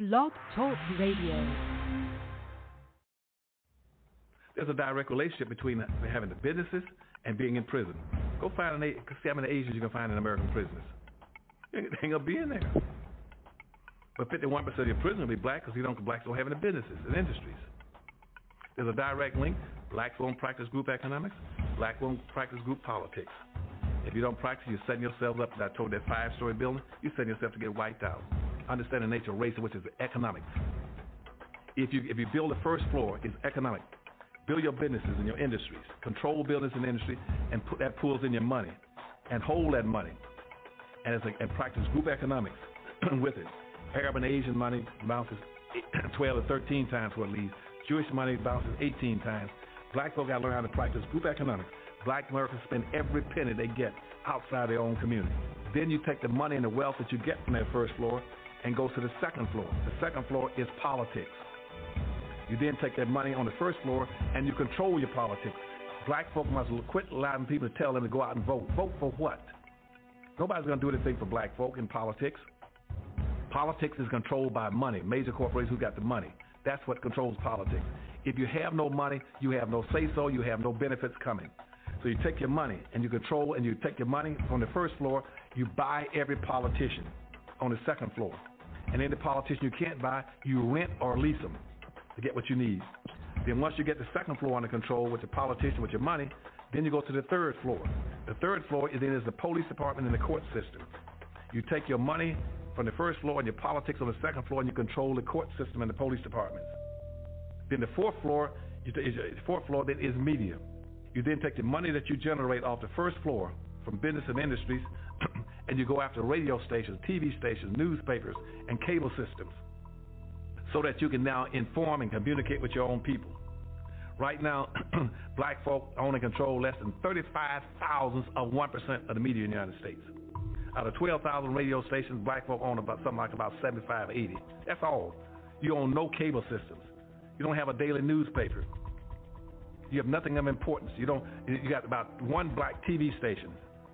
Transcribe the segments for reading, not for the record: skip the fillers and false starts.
Blog Talk Radio. There's a direct relationship between having the businesses and being in prison. Go find see how many Asians you can find in American prisons. They ain't gonna be in there. But 51% of your prisoners will be black because blacks don't have any businesses and industries. There's a direct link. Blacks won't practice group economics. Black won't practice group politics. If you don't practice, you're setting yourself up. I told that 5-story building, you're setting yourself to get wiped out. Understand the nature of race, which is economics. If you build the first floor, it's economic. Build your businesses and your industries. Control business and industry, and put that pools in your money, and hold that money, and practice group economics with it. Arab and Asian money bounces 12 or 13 times what it leaves. Jewish money bounces 18 times. Black folk got to learn how to practice group economics. Black Americans spend every penny they get outside their own community. Then you take the money and the wealth that you get from that first floor and go to the second floor. The second floor is politics. You then take that money on the first floor and you control your politics. Black folk must quit allowing people to tell them to go out and vote. Vote for what? Nobody's going to do anything for black folk in politics. Politics is controlled by money. Major corporations who got the money. That's what controls politics. If you have no money, you have no say-so, you have no benefits coming. So you take your money and you control, and you take your money from the first floor, you buy every politician on the second floor. And any politician you can't buy, you rent or lease them to get what you need. Then once you get the second floor under control with the politician, with your money, then you go to the third floor. The third floor is the police department and the court system. You take your money from the first floor and your politics on the second floor, and you control the court system and the police departments. Then the fourth floor then is media. You then take the money that you generate off the first floor from business and industries, and you go after radio stations, TV stations, newspapers, and cable systems, so that you can now inform and communicate with your own people. Right now, black folk own and control less than 35 thousandths of 1% of the media in the United States. Out of 12,000 radio stations, black folk own about 75, 80. That's all. You own no cable systems. You don't have a daily newspaper. You have nothing of importance. You got about one black TV station.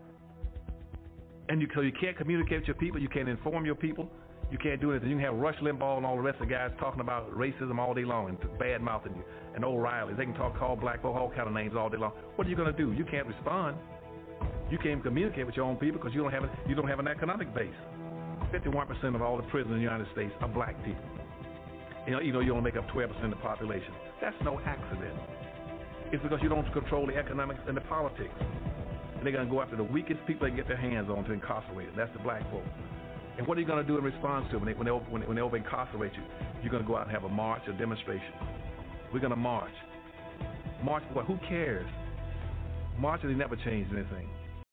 And so you can't communicate with your people. You can't inform your people. You can't do anything. You can have Rush Limbaugh and all the rest of the guys talking about racism all day long and bad-mouthing you. And O'Reilly. They can call black folk all kind of names all day long. What are you going to do? You can't respond. You can't communicate with your own people because you don't have an economic base. 51% of all the prisoners in the United States are black people. You only make up 12% of the population. That's no accident. It's because you don't control the economics and the politics. And they're going to go after the weakest people they can get their hands on to incarcerate. That's the black folk. And what are you going to do in response to it when they over-incarcerate you? You're going to go out and have a march, a demonstration. We're going to march. March for what? Who cares? Marches, they never changed anything.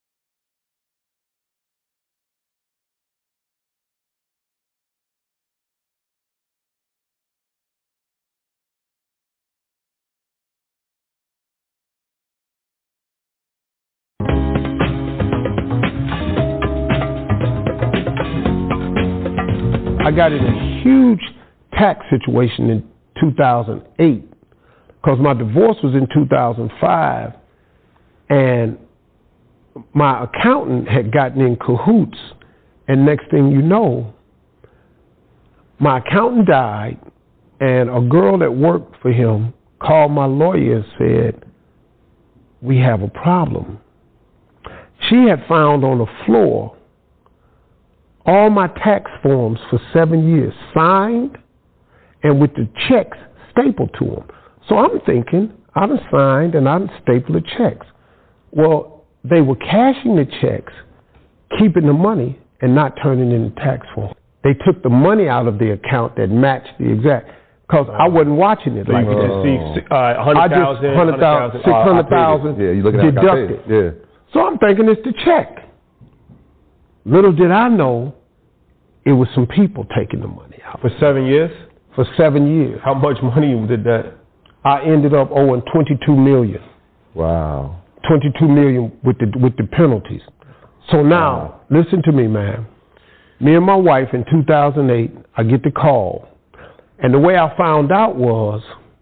I got in a huge tax situation in 2008 because my divorce was in 2005, and my accountant had gotten in cahoots, and next thing you know, my accountant died, and a girl that worked for him called my lawyer and said, "We have a problem." She had found on the floor all my tax forms for 7 years, signed and with the checks stapled to them. So I'm thinking, I done signed and I done stapled the checks. Well, they were cashing the checks, keeping the money, and not turning in the tax form. They took the money out of the account that matched the exact, because I wasn't watching it. So like you could just see 100,000, 600,000 yeah, you looking at deducted. Yeah. So I'm thinking it's the check. Little did I know, it was some people taking the money out. For 7 years? For 7 years. How much money did that? I ended up owing $22 million. Wow. $22 million with the penalties. So now, listen to me, man. Me and my wife in 2008, I get the call. And the way I found out was,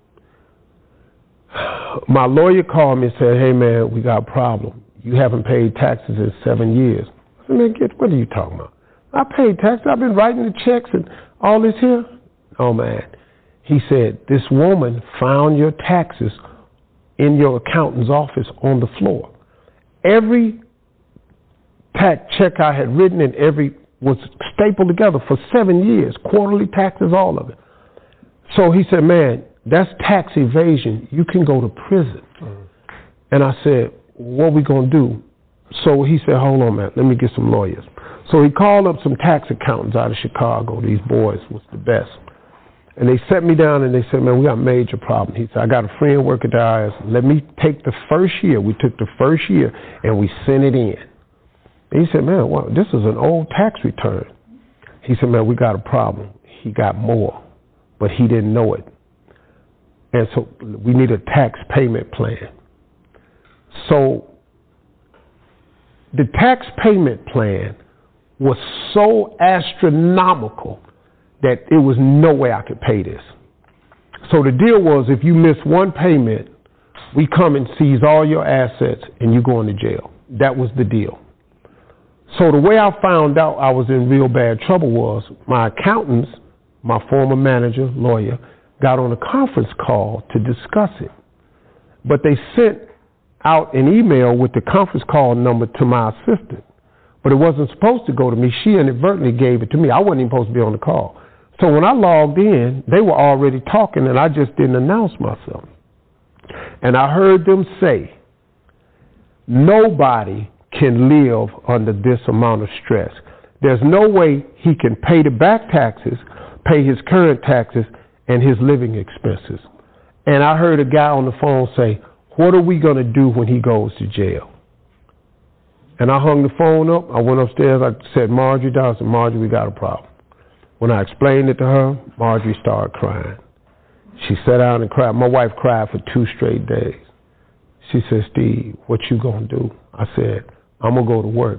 my lawyer called me and said, "Hey, man, we got a problem. You haven't paid taxes in 7 years." I said, "Man, what are you talking about? I paid taxes. I've been writing the checks and all this here." Oh, man. He said, this woman found your taxes in your accountant's office on the floor. Every tax check I had written and every was stapled together for 7 years, quarterly taxes, all of it. So he said, man, that's tax evasion. You can go to prison. And I said, what are we going to do? So he said, hold on, man, let me get some lawyers. So he called up some tax accountants out of Chicago. These boys was the best. And they sat me down and they said, man, we got a major problem. He said, I got a friend working at the IRS. Let me take the first year. We took the first year and we sent it in. And he said, man, well, this is an old tax return. He said, man, we got a problem. He got more, but he didn't know it. And so we need a tax payment plan. So the tax payment plan was so astronomical that it was no way I could pay this. So the deal was, if you miss one payment, we come and seize all your assets and you go into jail. That was the deal. So the way I found out I was in real bad trouble was my accountants, my former manager, lawyer, got on a conference call to discuss it. But they sent out an email with the conference call number to my assistant. But it wasn't supposed to go to me. She inadvertently gave it to me. I wasn't even supposed to be on the call. So when I logged in, they were already talking and I just didn't announce myself. And I heard them say, nobody can live under this amount of stress. There's no way he can pay the back taxes, pay his current taxes, and his living expenses. And I heard a guy on the phone say, what are we going to do when he goes to jail? And I hung the phone up. I went upstairs. I said, Marjorie down. I said, Marjorie, we got a problem. When I explained it to her, Marjorie started crying. She sat down and cried. My wife cried for 2 straight days. She said, Steve, what you going to do? I said, I'm going to go to work.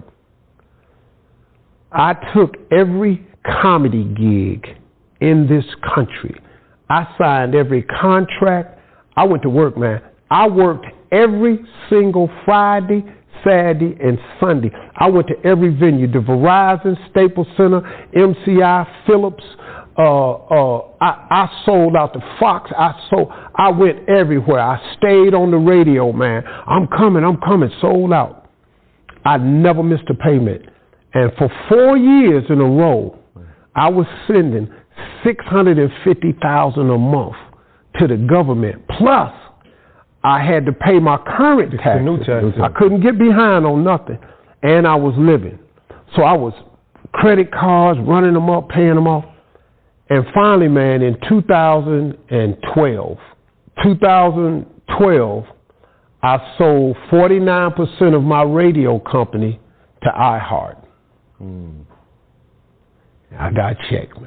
I took every comedy gig in this country. I signed every contract. I went to work, man. I worked every single Friday, Saturday, and Sunday. I went to every venue, the Verizon, Staples Center, MCI, Phillips. I sold out the Fox. I went everywhere. I stayed on the radio, man. I'm coming, sold out. I never missed a payment. And for 4 years in a row, I was sending $650,000 a month to the government. Plus, I had to pay my current taxes. I couldn't get behind on nothing. And I was living. So I was credit cards, running them up, paying them off. And finally, man, in 2012, I sold 49% of my radio company to iHeart. I got a check, man.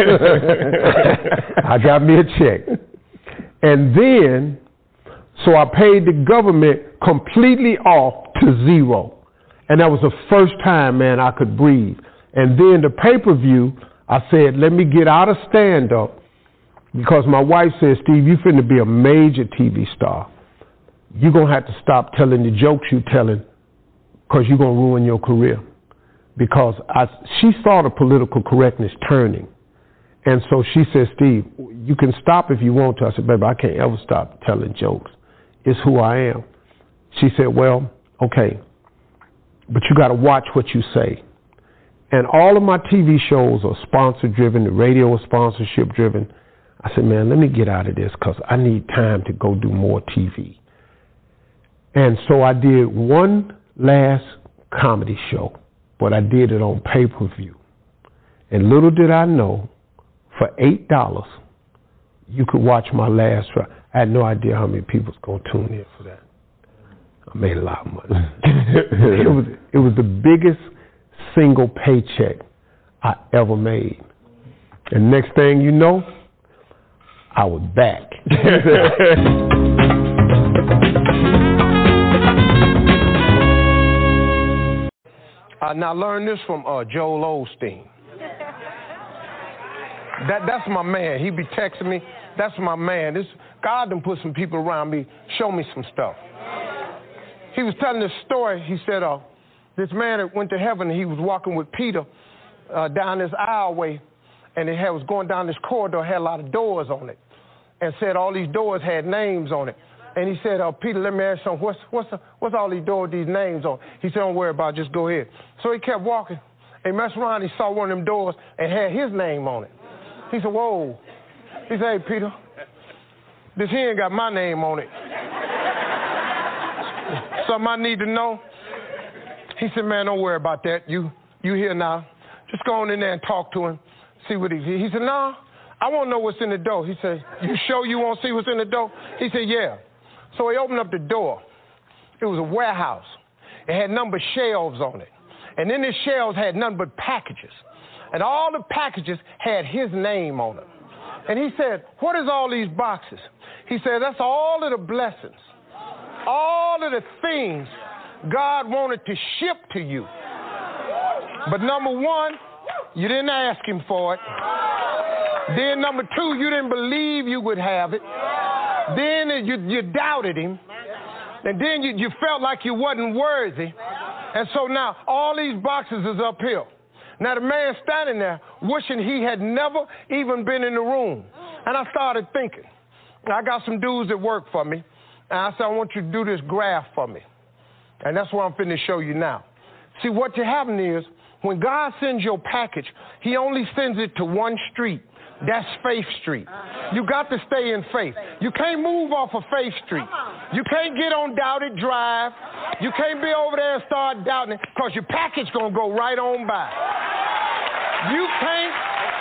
I got me a check. And then, so I paid the government completely off to zero. And that was the first time, man, I could breathe. And then the pay-per-view, I said, let me get out of stand-up, because my wife said, Steve, you finna be a major TV star. You're going to have to stop telling the jokes you're telling, because you're going to ruin your career. Because she saw the political correctness turning. And so she said, Steve, you can stop if you want to. I said, baby, I can't ever stop telling jokes. It's who I am. She said, well, okay, but you got to watch what you say. And all of my TV shows are sponsor-driven. The radio is sponsorship-driven. I said, man, let me get out of this because I need time to go do more TV. And so I did one last comedy show, but I did it on pay-per-view. And little did I know, for $8, you could watch my last show. I had no idea how many people was going to tune in for that. I made a lot of money. It was the biggest single paycheck I ever made. And next thing you know, I was back. Now I learned this from Joel Osteen. That's my man. He be texting me. That's my man. God done put some people around me, show me some stuff. He was telling this story. He said, this man that went to heaven, he was walking with Peter down this aisleway, and it was going down this corridor, had a lot of doors on it, and said all these doors had names on it. And he said, Peter, let me ask you something. What's all these doors, these names on? He said, don't worry about it, just go ahead. So he kept walking, and messed around, he saw one of them doors and had his name on it. He said, whoa. He said, hey, Peter, this here ain't got my name on it. Something I need to know? He said, man, don't worry about that. You here now. Just go on in there and talk to him, see what he said, no, I want to know what's in the door. He said, you sure you want to see what's in the door? He said, yeah. So he opened up the door. It was a warehouse. It had numbered shelves on it. And in the shelves had nothing but packages. And all the packages had his name on them. And he said, what is all these boxes? He said, that's all of the blessings, all of the things God wanted to ship to you. But number one, you didn't ask him for it. Then number two, you didn't believe you would have it. Then you doubted him. And then you felt like you wasn't worthy. And so now all these boxes is uphill. Now the man standing there wishing he had never even been in the room. And I started thinking, I got some dudes that work for me. And I said, I want you to do this graph for me. And that's what I'm finna show you now. See, what happened is, when God sends your package, he only sends it to one street. That's Faith Street. You got to stay in faith. You can't move off of Faith Street. You can't get on Doubted Drive. You can't be over there and start doubting it, because your package going to go right on by. You can't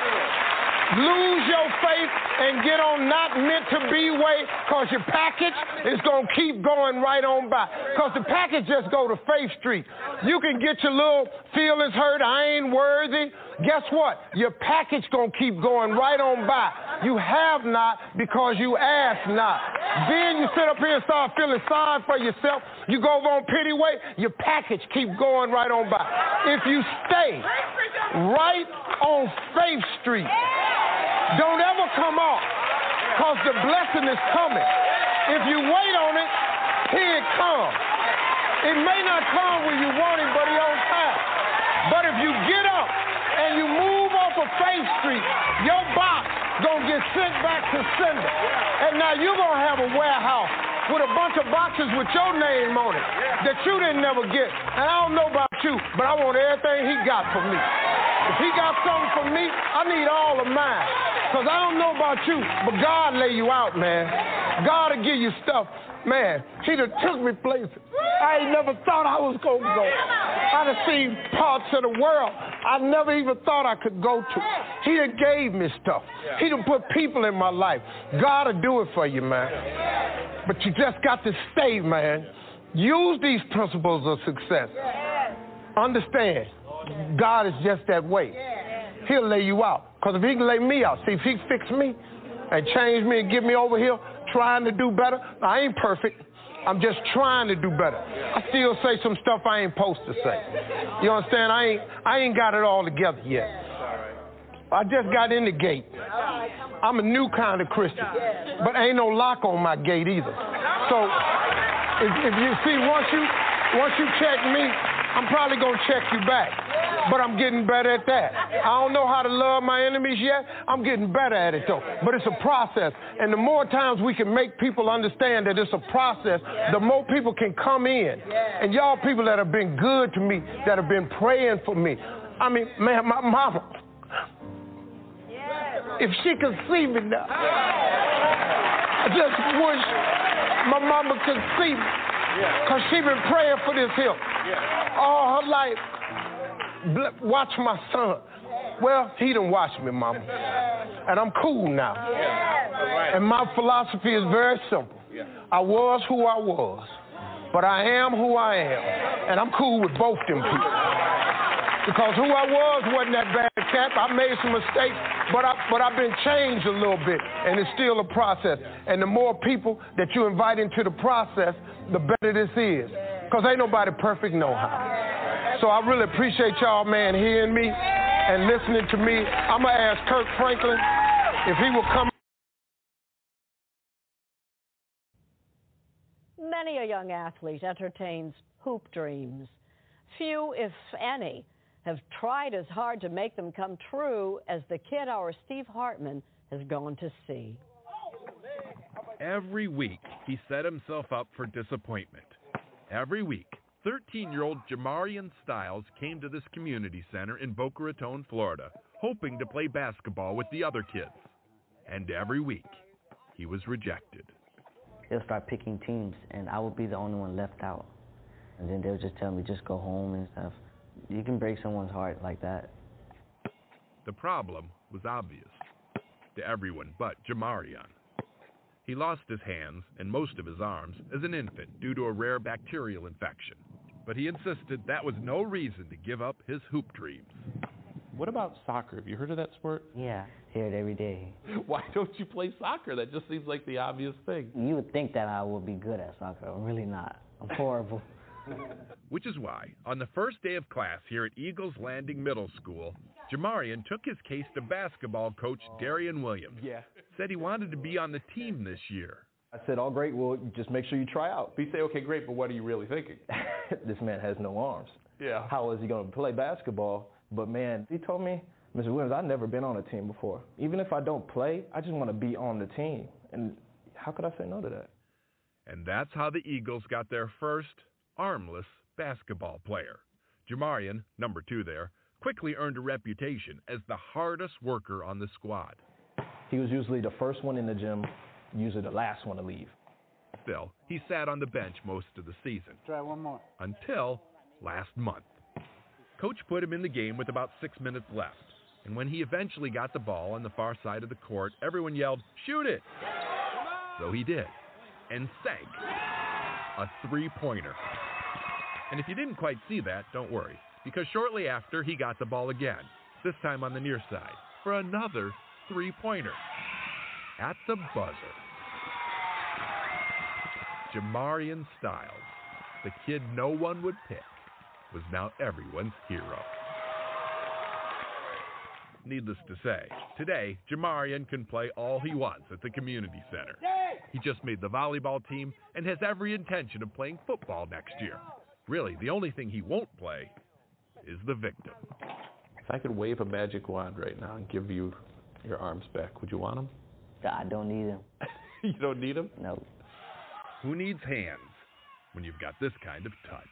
lose your faith and get on not meant to be way, because your package is going to keep going right on by. Because the package just go to Faith Street. You can get your little feelings hurt, I ain't worthy. Guess what? Your package going to keep going right on by. You have not because you ask not. Then you sit up here and start feeling sorry for yourself. You go over on Pity Way, your package keep going right on by. If you stay right on Faith Street, don't ever come off, because the blessing is coming. If you wait on it, here it comes. It may not come when you want it, but it's on time. But if you get up and you move off of Faith Street, your box gonna get sent back to sender. And now you're gonna have a warehouse with a bunch of boxes with your name on it that you didn't never get. And I don't know about you, but I want everything he got for me. If he got something for me, I need all of mine. Because I don't know about you, but God lay you out, man. God will give you stuff. Man, he done took me places I ain't never thought I was going to go. I done seen parts of the world I never even thought I could go to. He done gave me stuff. He done put people in my life. God will do it for you, man. But you just got to stay, man. Use these principles of success. Understand, God is just that way. He'll lay you out. Because if he can lay me out, see, if he fix me and change me and get me over here trying to do better, I ain't perfect. I'm just trying to do better. I still say some stuff I ain't supposed to say. You understand? I ain't got it all together yet. I just got in the gate. I'm a new kind of Christian, but ain't no lock on my gate either. So if you see, once you check me, I'm probably gonna check you back. But I'm getting better at that. I don't know how to love my enemies yet. I'm getting better at it, though. But it's a process. And the more times we can make people understand that it's a process, the more people can come in. And y'all people that have been good to me, that have been praying for me. I mean, man, my mama, if she could see me now, I just wish my mama could see me. Because she been praying for this here all her life. Watch my son. Well, he done watched me, mama. And I'm cool now. And my philosophy is very simple. I was who I was, but I am who I am. And I'm cool with both them people. Because who I was wasn't that bad cat. I made some mistakes, but I've been changed a little bit, and it's still a process. And the more people that you invite into the process, the better this is. Because ain't nobody perfect no how. So I really appreciate y'all, man, hearing me and listening to me. I'm going to ask Kirk Franklin if he will come. Many a young athlete entertains hoop dreams. Few, if any, have tried as hard to make them come true as the kid our Steve Hartman has gone to see. Every week, he set himself up for disappointment. Every week, 13-year-old Jamarian Styles came to this community center in Boca Raton, Florida, hoping to play basketball with the other kids. And every week, he was rejected. They'll start picking teams, and I would be the only one left out. And then they'll just tell me, just go home and stuff. You can break someone's heart like that. The problem was obvious to everyone but Jamarian. He lost his hands and most of his arms as an infant due to a rare bacterial infection. But he insisted that was no reason to give up his hoop dreams. What about soccer? Have you heard of that sport? Yeah, hear it every day. Why don't you play soccer? That just seems like the obvious thing. You would think that I would be good at soccer. I'm really not. I'm horrible. Which is why, on the first day of class here at Eagles Landing Middle School, Jamarian took his case to basketball coach Darian Williams. Said he wanted to be on the team this year. I said, all great, well, just make sure you try out. You say, okay, great, but what are you really thinking? This man has no arms. Yeah. How is he going to play basketball? But, man, he told me, Mr. Williams, I've never been on a team before. Even if I don't play, I just want to be on the team. And how could I say no to that? And that's how the Eagles got their first armless basketball player. Jamarian, number 2 there, quickly earned a reputation as the hardest worker on the squad. He was usually the first one in the gym, usually the last one to leave. Still, he sat on the bench most of the season. Try one more. Until last month. Coach put him in the game with about 6 minutes left. And when he eventually got the ball on the far side of the court, everyone yelled, "Shoot it!" So he did. And sank a 3-pointer. And if you didn't quite see that, don't worry, because shortly after he got the ball again, this time on the near side, for another 3-pointer. At the buzzer. Jamarian Styles, the kid no one would pick, was now everyone's hero. Needless to say, today, Jamarian can play all he wants at the community center. He just made the volleyball team and has every intention of playing football next year. Really, the only thing he won't play is the victim. If I could wave a magic wand right now and give you your arms back, would you want them? I don't need them. You don't need them? No. Who needs hands when you've got this kind of touch?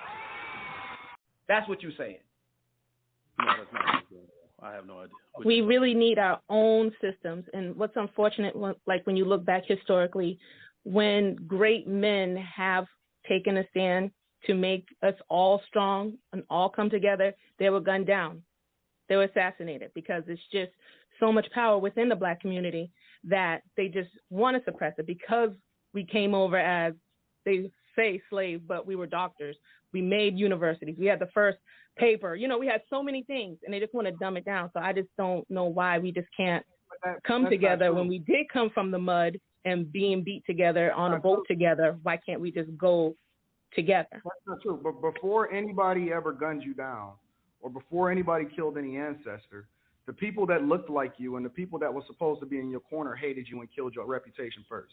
That's what you're saying. No, that's not. I have no idea. We really need our own systems. And what's unfortunate, like when you look back historically, when great men have taken a stand to make us all strong and all come together, they were gunned down. They were assassinated because it's just so much power within the Black community that they just want to suppress it because we came over as, they say slaves, but we were doctors. We made universities. We had the first paper. You know, we had so many things, and they just want to dumb it down. So I just don't know why we just can't come together when we did come from the mud and being beat together on a boat together. Why can't we just go together? That's not true. But before anybody ever gunned you down or before anybody killed any ancestor, the people that looked like you and the people that were supposed to be in your corner hated you and killed your reputation first.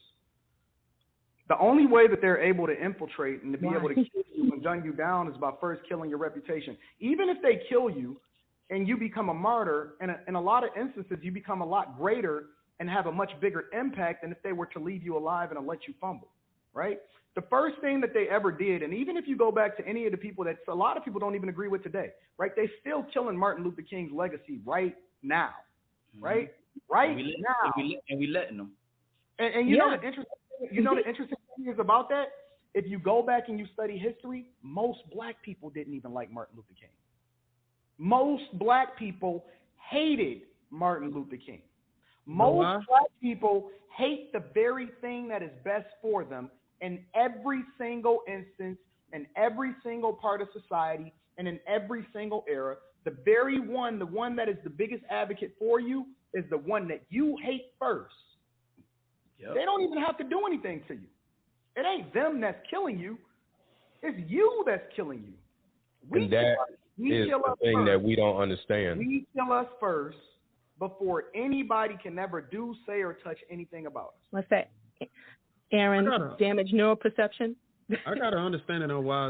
The only way that they're able to infiltrate and to be able to kill you and gun you down is by first killing your reputation. Even if they kill you and you become a martyr, in a lot of instances, you become a lot greater and have a much bigger impact than if they were to leave you alive and let you fumble, right? The first thing that they ever did, and even if you go back to any of the people that a lot of people don't even agree with today, right? They're still killing Martin Luther King's legacy right now, right? Right now. And we letting them. And you know the interesting the interesting thing is about that? If you go back and you study history, most Black people didn't even like Martin Luther King. Most Black people hated Martin Luther King. Most Black people hate the very thing that is best for them in every single instance, in every single part of society, and in every single era. The very one, the one that is the biggest advocate for you, is the one that you hate first. Yep. They don't even have to do anything to you. It ain't them that's killing you. It's you that's killing you. And that is the thing that we don't understand. We kill us first before anybody can ever do, say, or touch anything about us. What's that, Aaron? Damaged neural perception? I got to understand it on why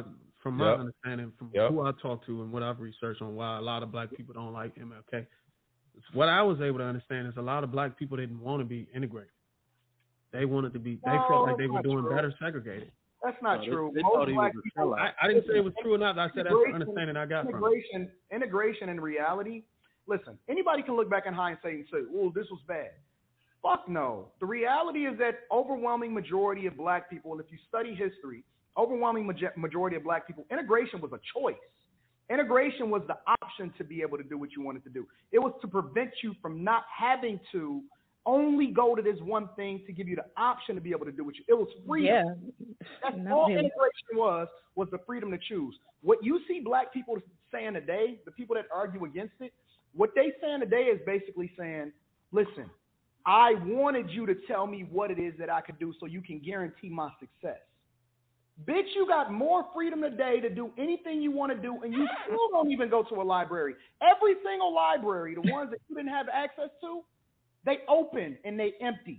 from my understanding, from who I talk to and what I've researched on why a lot of black people don't like who I talk to and what I've researched on why a lot of black people don't like MLK. What I was able to understand is a lot of black people didn't want to be integrated. They wanted to be. They felt like they were doing better segregated. That's not true. They thought he was a sellout. I didn't say it was true or not. I said that's the understanding I got from it. Integration and reality. Listen, anybody can look back in hindsight and say, "Oh, this was bad." Fuck no. The reality is that overwhelming majority of black people, and if you study history, overwhelming majority of black people, integration was a choice. Integration was the option to be able to do what you wanted to do. It was to prevent you from not having to only go to this one thing, to give you the option to be able to do what you. It was freedom. Yeah. That's all integration was the freedom to choose. What you see black people saying today, the people that argue against it, what they saying today is basically saying, listen, I wanted you to tell me what it is that I could do so you can guarantee my success. Bitch, you got more freedom today to do anything you want to do, and you still don't even go to a library. Every single library, the ones that you didn't have access to, they open and they empty.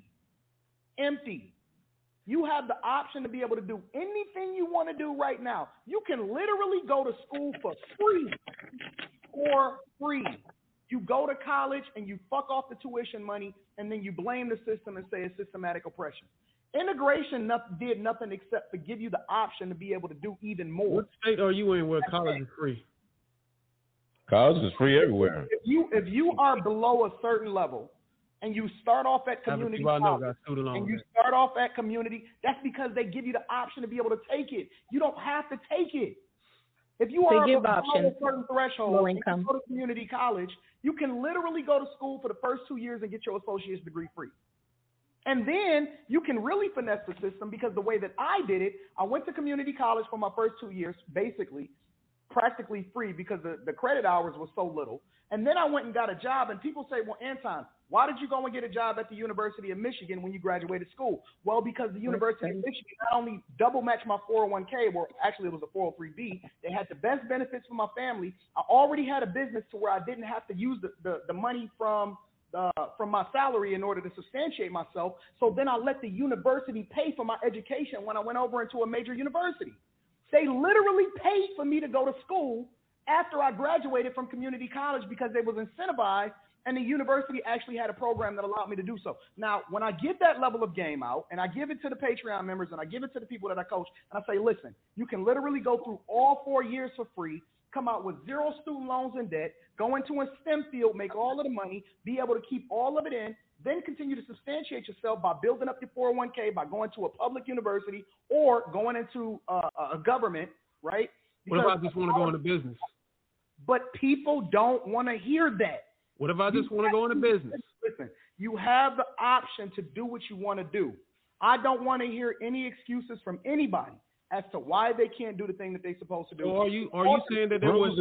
Empty. You have the option to be able to do anything you want to do right now. You can literally go to school for free. For free. You go to college and you fuck off the tuition money, and then you blame the system and say it's systematic oppression. Integration did nothing except to give you the option to be able to do even more. What state are you in where college is free? College is free everywhere. If you are below a certain level and you start off at community college, and you start off at community, that's because they give you the option to be able to take it. You don't have to take it. If you are below a certain threshold and you go to community college, you can literally go to school for the first 2 years and get your associate's degree free. And then you can really finesse the system, because the way that I did it, I went to community college for my first 2 years, basically, practically free, because the credit hours were so little. And then I went and got a job, and people say, well, Anton, why did you go and get a job at the University of Michigan when you graduated school? Well, because the University of Michigan not only double matched my 401k, well, actually it was a 403b. They had the best benefits for my family. I already had a business to where I didn't have to use the money from my salary in order to substantiate myself. So then I let the university pay for my education when I went over into a major university. They literally paid for me to go to school after I graduated from community college, because they was incentivized, and the university actually had a program that allowed me to do so. Now, when I give that level of game out, and I give it to the Patreon members, and I give it to the people that I coach, and I say, listen, you can literally go through all 4 years for free, come out with 0 student loans in debt, go into a STEM field, make all of the money, be able to keep all of it in, then continue to substantiate yourself by building up your 401k, by going to a public university or going into a government, right? Because what if I just want to go into business? But people don't want to hear that. What if I just want to go into business? Listen, you have the option to do what you want to do. I don't want to hear any excuses from anybody as to why they can't do the thing that they're supposed to do. So are you saying that there was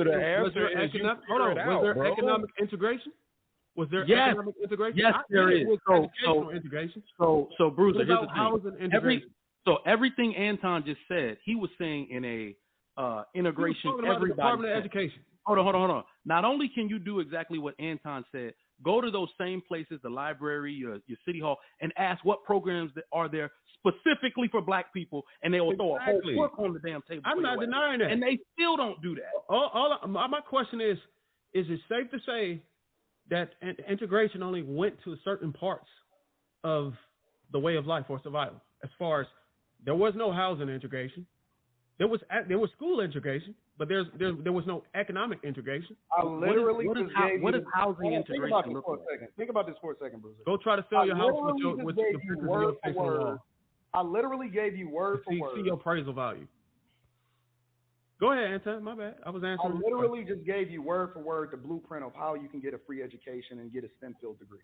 economic integration? Was there economic integration? Yes, there is. Integration. So Bruiser, here's the thing. Everything Anton just said, he was saying in a integration. Everybody. Department of Education. Hold on. Not only can you do exactly what Anton said, go to those same places, the library, your city hall, and ask what programs that are there specifically for black people, and they will throw a whole book on the damn table. I'm not denying that. And they still don't do that. My question is it safe to say that integration only went to certain parts of the way of life or survival? As far as there was no housing integration. There was school integration, but there was no economic integration. I literally what is housing integration look like? Think about this for a second, Bruce. Go try to sell your house with the pictures of your face on the wall. I literally gave you word for word. See your appraisal value. Go ahead, Anton. My bad. I was answering. I literally just gave you word for word the blueprint of how you can get a free education and get a STEM field degree.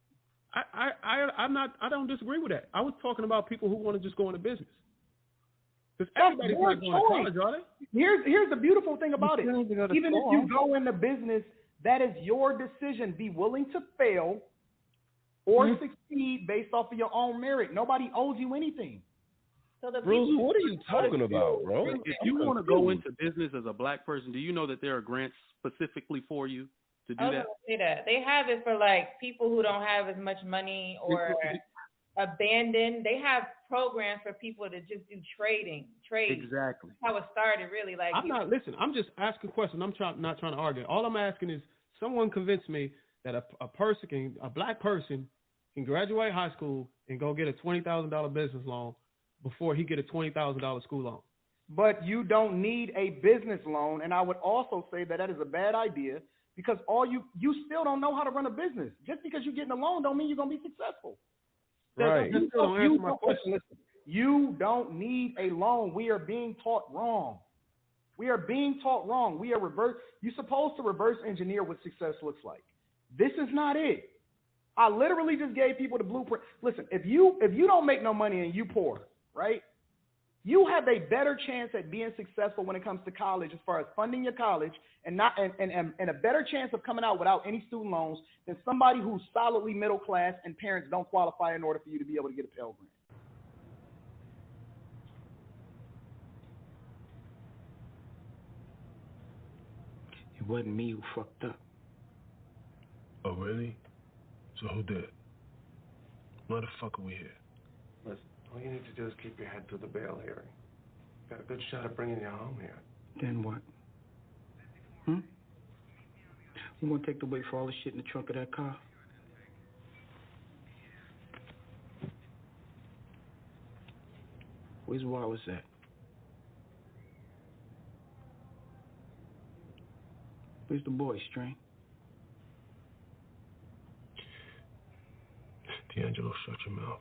I don't disagree with that. I was talking about people who want to just go into business. Because everybody's not going to college, are they? Here's the beautiful thing about it. Even if you go into business, that is your decision. Be willing to fail or succeed based off of your own merit. Nobody owes you anything. So Bruce, what are you talking about, bro? If you want to go into business as a black person, do you know that there are grants specifically for you to do that? Say that. They have it for like people who don't have as much money or abandoned. They have programs for people to just do trade. Exactly. That's how it started, really. Like I'm just asking questions. Not trying to argue. All I'm asking is someone convince me that a black person can graduate high school and go get a $20,000 business loan before he get a $20,000 school loan. But you don't need a business loan, and I would also say that is a bad idea because you still don't know how to run a business. Just because you're getting a loan don't mean you're gonna be successful. Right. That still don't answer my question. Listen, you don't need a loan. We are being taught wrong. You're supposed to reverse engineer what success looks like. This is not it. I literally just gave people the blueprint. Listen, if you don't make no money and you poor, right? You have a better chance at being successful when it comes to college as far as funding your college and a better chance of coming out without any student loans than somebody who's solidly middle class and parents don't qualify in order for you to be able to get a Pell Grant. It wasn't me who fucked up. Oh, really? So who did? Why the fuck are we here? Listen, all you need to do is keep your head through the bail hearing. Got a good shot at bringing you home here. Then what? You gonna take the weight for all the shit in the trunk of that car? Where's Wallace at? Where's the boy, Strain? D'Angelo, shut your mouth.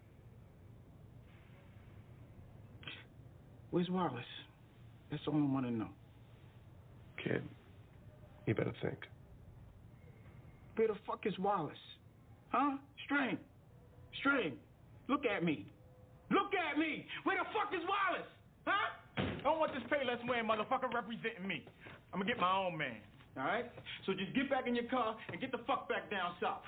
Where's Wallace? That's all I want to know. Kid, you better think. Where the fuck is Wallace? Huh? Strain, look at me. Where the fuck is Wallace? Huh? I don't want this Payless wearing motherfucker representing me. I'm gonna get my own man. All right? So just get back in your car and get the fuck back down south.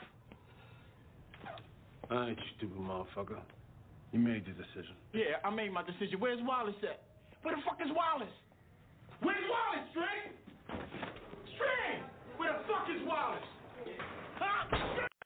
All right, you stupid motherfucker. You made your decision. Yeah, I made my decision. Where's Wallace at? Where the fuck is Wallace? Where's Wallace, Strain? Where the fuck is Wallace? Huh?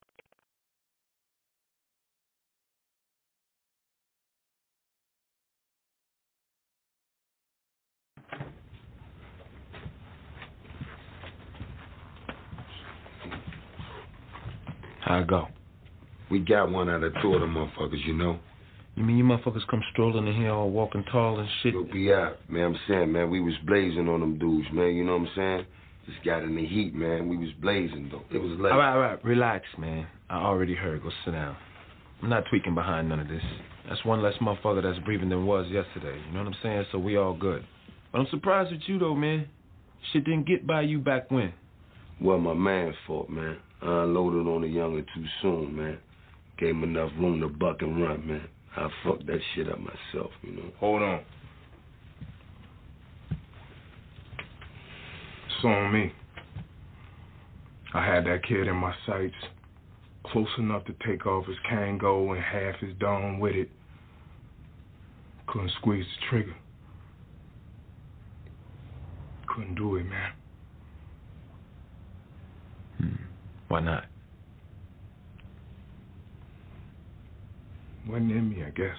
How it go? We got one out of two of them motherfuckers, you know. You mean you motherfuckers come strolling in here all walking tall and shit? You'll be out, man. I'm saying, man, we was blazing on them dudes, man. You know what I'm saying? Just got in the heat, man. We was blazing, though. It was late. All right. Relax, man. I already heard. Go sit down. I'm not tweaking behind none of this. That's one less motherfucker that's breathing than was yesterday. You know what I'm saying? So we all good. But I'm surprised with you, though, man. Shit didn't get by you back when. Well, my man's fault, man. I unloaded on the younger too soon, man. Gave him enough room to buck and run, man. I fucked that shit up myself, you know. Hold on. It's on me. I had that kid in my sights, close enough to take off his Kango and half his dome with it. Couldn't squeeze the trigger. Couldn't do it, man. Why not? Wasn't in me, I guess.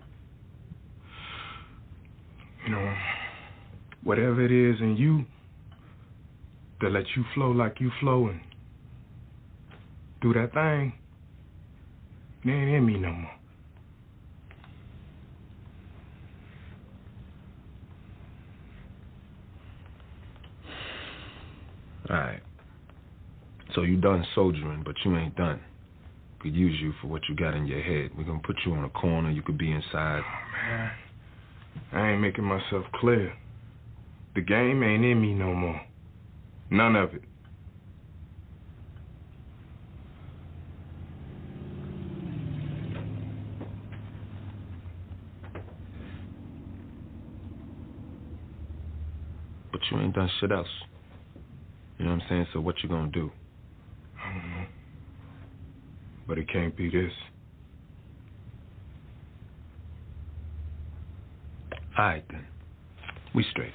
You know, whatever it is in you that lets you flow like you flow and do that thing, it ain't in me no more. Alright. So you done soldiering, but you ain't done. Could use you for what you got in your head. We're gonna put you on a corner, you could be inside. Oh, man. I ain't making myself clear. The game ain't in me no more. None of it. But you ain't done shit else. You know what I'm saying? So what you gonna do? I don't know. But it can't be this. All right, then. We straight.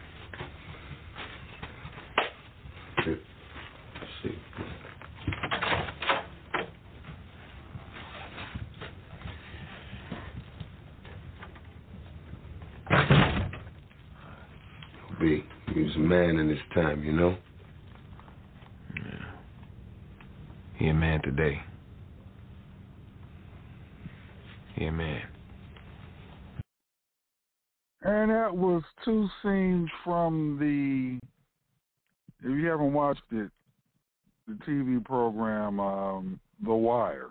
See. man in his time, you know? Yeah. He a man today. He a man. And that was two scenes from if you haven't watched it, the TV program The Wire.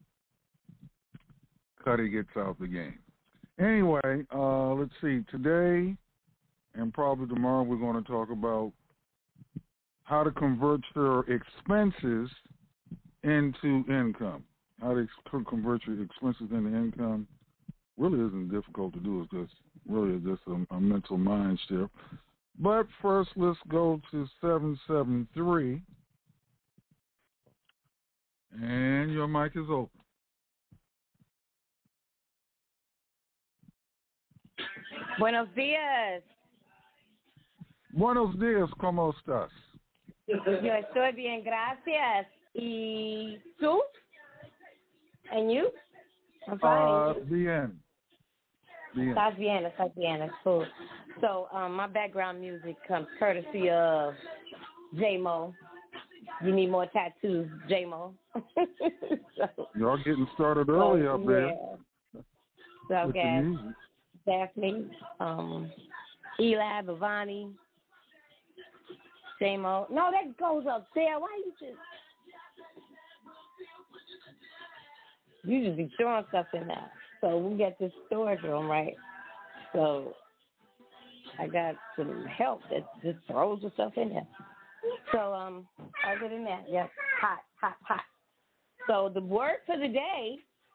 Cuddy gets out the game. Anyway, let's see. Today and probably tomorrow we're going to talk about how to convert your expenses into income. How to convert your expenses into income really isn't difficult to do. It's just really just a mental mind shift. But first, let's go to 773. And your mic is open. Buenos días. Buenos días, ¿cómo estás? Yo estoy bien, gracias. ¿Y tú? And you? I'm fine. Bien. Estás bien. It's cool. So, my background music comes courtesy of J-Mo. You need more tattoos, J-Mo. Y'all getting started early up there. So, okay. With the music. Daphne, Eli, Bhavani, J-Mo. No, that goes up there. Why you just be throwing stuff in there. So we got this storage room, right? So I got some help that just throws the stuff in there. So other than that, yes, hot. So the word for the day,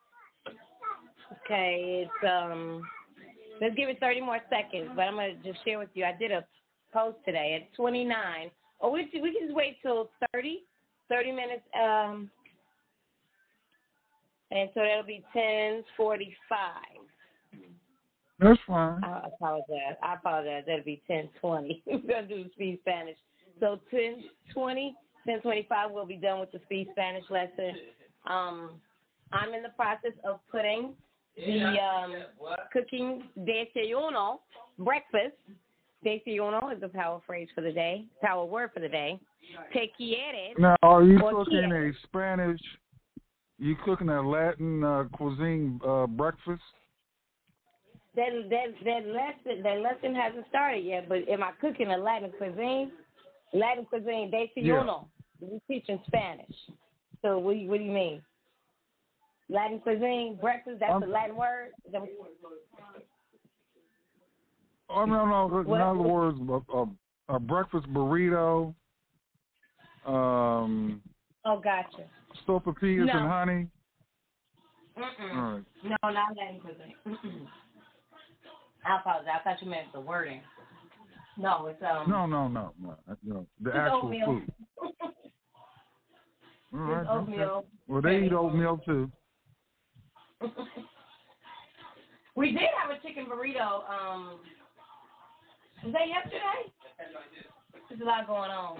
okay, it's let's give it 30 more seconds, but I'm going to just share with you. I did a post today at 29. Or we can just wait till 30 minutes. And so that'll be 10:45. That's fine. I apologize. That'll be 10:20. We're going to do speed Spanish. So 10:25, we'll be done with the speed Spanish lesson. I'm in the process of putting the cooking desayuno, breakfast. Desayuno is the power word for the day. Te quieres. Now, are you cooking a Spanish? You cooking a Latin cuisine breakfast? That lesson hasn't started yet. But am I cooking a Latin cuisine? Latin cuisine desayuno. Yeah. We're teaching Spanish. So what do you mean? Latin cuisine, breakfast, that's a Latin word? Oh, no. In other words, a breakfast burrito. Gotcha. Sopapillas and honey. All right. No, not Latin cuisine. I apologize. I thought you meant the wording. No, it's No. The actual oatmeal. food. All right. Oatmeal. Okay. Well, they eat oatmeal too. We did have a chicken burrito. Was that yesterday? There's a lot going on.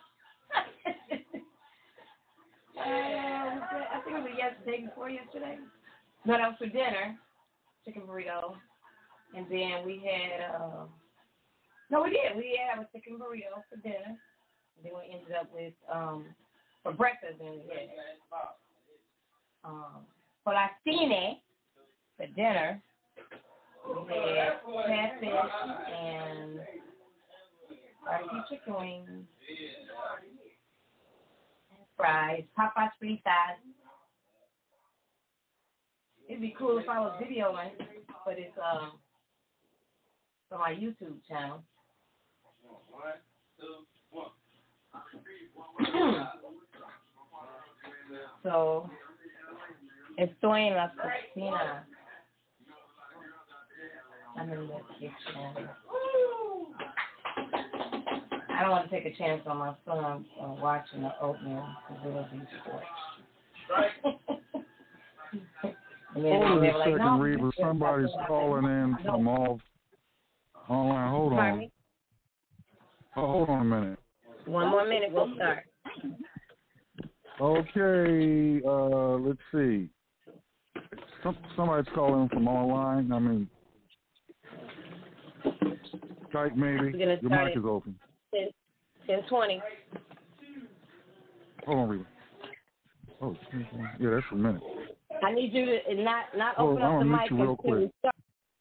I think it was yesterday before yesterday. No, that was for dinner. Chicken burrito. And then we had, no, we did. We had a chicken burrito for dinner. And then we ended up with, for breakfast, and we had, Polastine for dinner. We had catfish and barbecue chicken wings, fries, papas fritas. It'd be cool if I was videoing, but it's from my YouTube channel. So, estoy en la cocina. I'm in the kitchen. I don't want to take a chance on my son watching the oatmeal because it'll be scorched. Hold on a second, Reba. Somebody's calling in from off online. Hold on. Hold on a minute. One more minute, we'll start. Okay, let's see. Somebody's calling from online. Skype maybe. Your mic is open. 10:20. Hold on, Reba. Oh, yeah, that's a minute. I need you to not Oh, open I up the don't mic mute you real until we quick. start.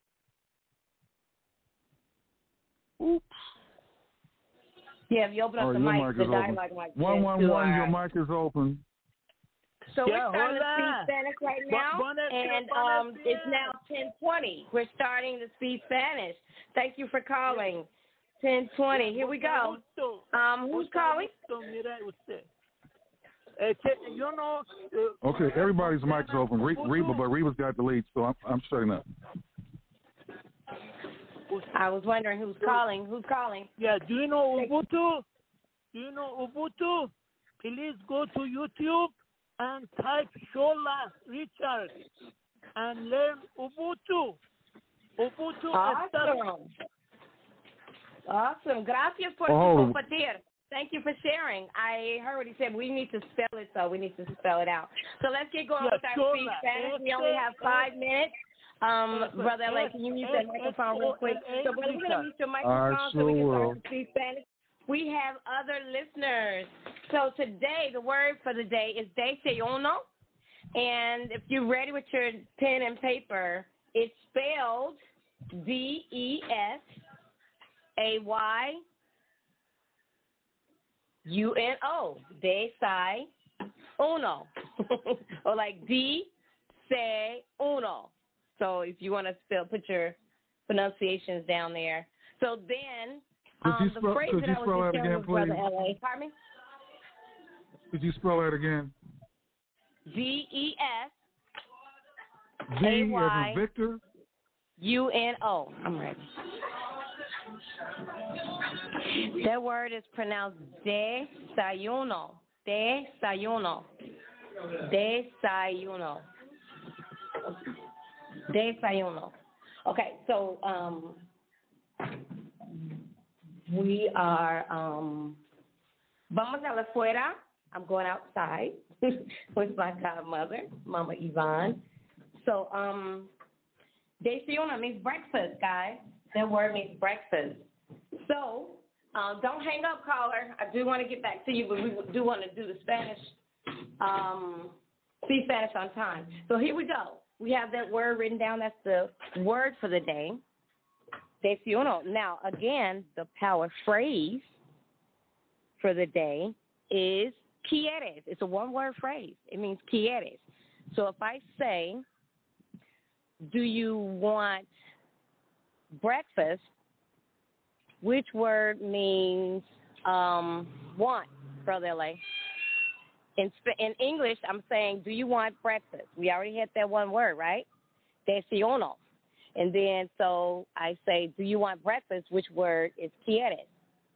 Oops. Yeah, if you open All up right, the your mic, mic the is open. dialogue mic. 111, your mic is open. So Yeah, we're starting to hola. speak Spanish right now, and it's now 10:20. We're starting to speak Spanish. Thank you for calling. 10:20. Here we go. Who's calling? Mira usted. Yo no. Okay, everybody's mic is open. Reba, but Reba's got the lead, so I'm shutting up. I was wondering who's calling. Who's calling? Yeah, do you know Ubuntu? Do you know Ubuntu? Please go to YouTube and type Shola Richard and learn Ubuntu. Ubuntu Awesome. Awesome. Gracias por Oh. compartir. Thank you for sharing. I heard what he said. We need to spell it, so we need to spell it out. So let's get going with our speech Spanish. We only have 5 minutes. Brother LA, can you mute that microphone real quick? So, brother, we're going to mute your microphone so we can start to speak Spanish. We have other listeners. So today, the word for the day is desayuno. And if you're ready with your pen and paper, it's spelled D-E-S-A-Y-U-N-O. Desayuno. Or like D-say-uno. So if you want to put your pronunciations down there. So then, the phrase that I was just sharing with Brother L.A. Pardon me? Could you spell that again? D-E-S-A-Y. V as in Victor. U-N-O. I'm ready. That word is pronounced desayuno. Desayuno. Desayuno. Desayuno. Okay, so we are vamos a la fuera. I'm going outside with my godmother, Mama Yvonne. So desayuno means breakfast, guys. That word means breakfast. So don't hang up, caller. I do want to get back to you, but we do want to do the Spanish, speak Spanish on time. So here we go. We have that word written down. That's the word for the day. Desayuno. Now, again, the power phrase for the day is quieres. It's a one-word phrase. It means quieres. So if I say, do you want breakfast, which word means want, Brother L.A.? In English, I'm saying, do you want breakfast? We already had that one word, right? Desayuno. And then, so I say, do you want breakfast? Which word is quieres?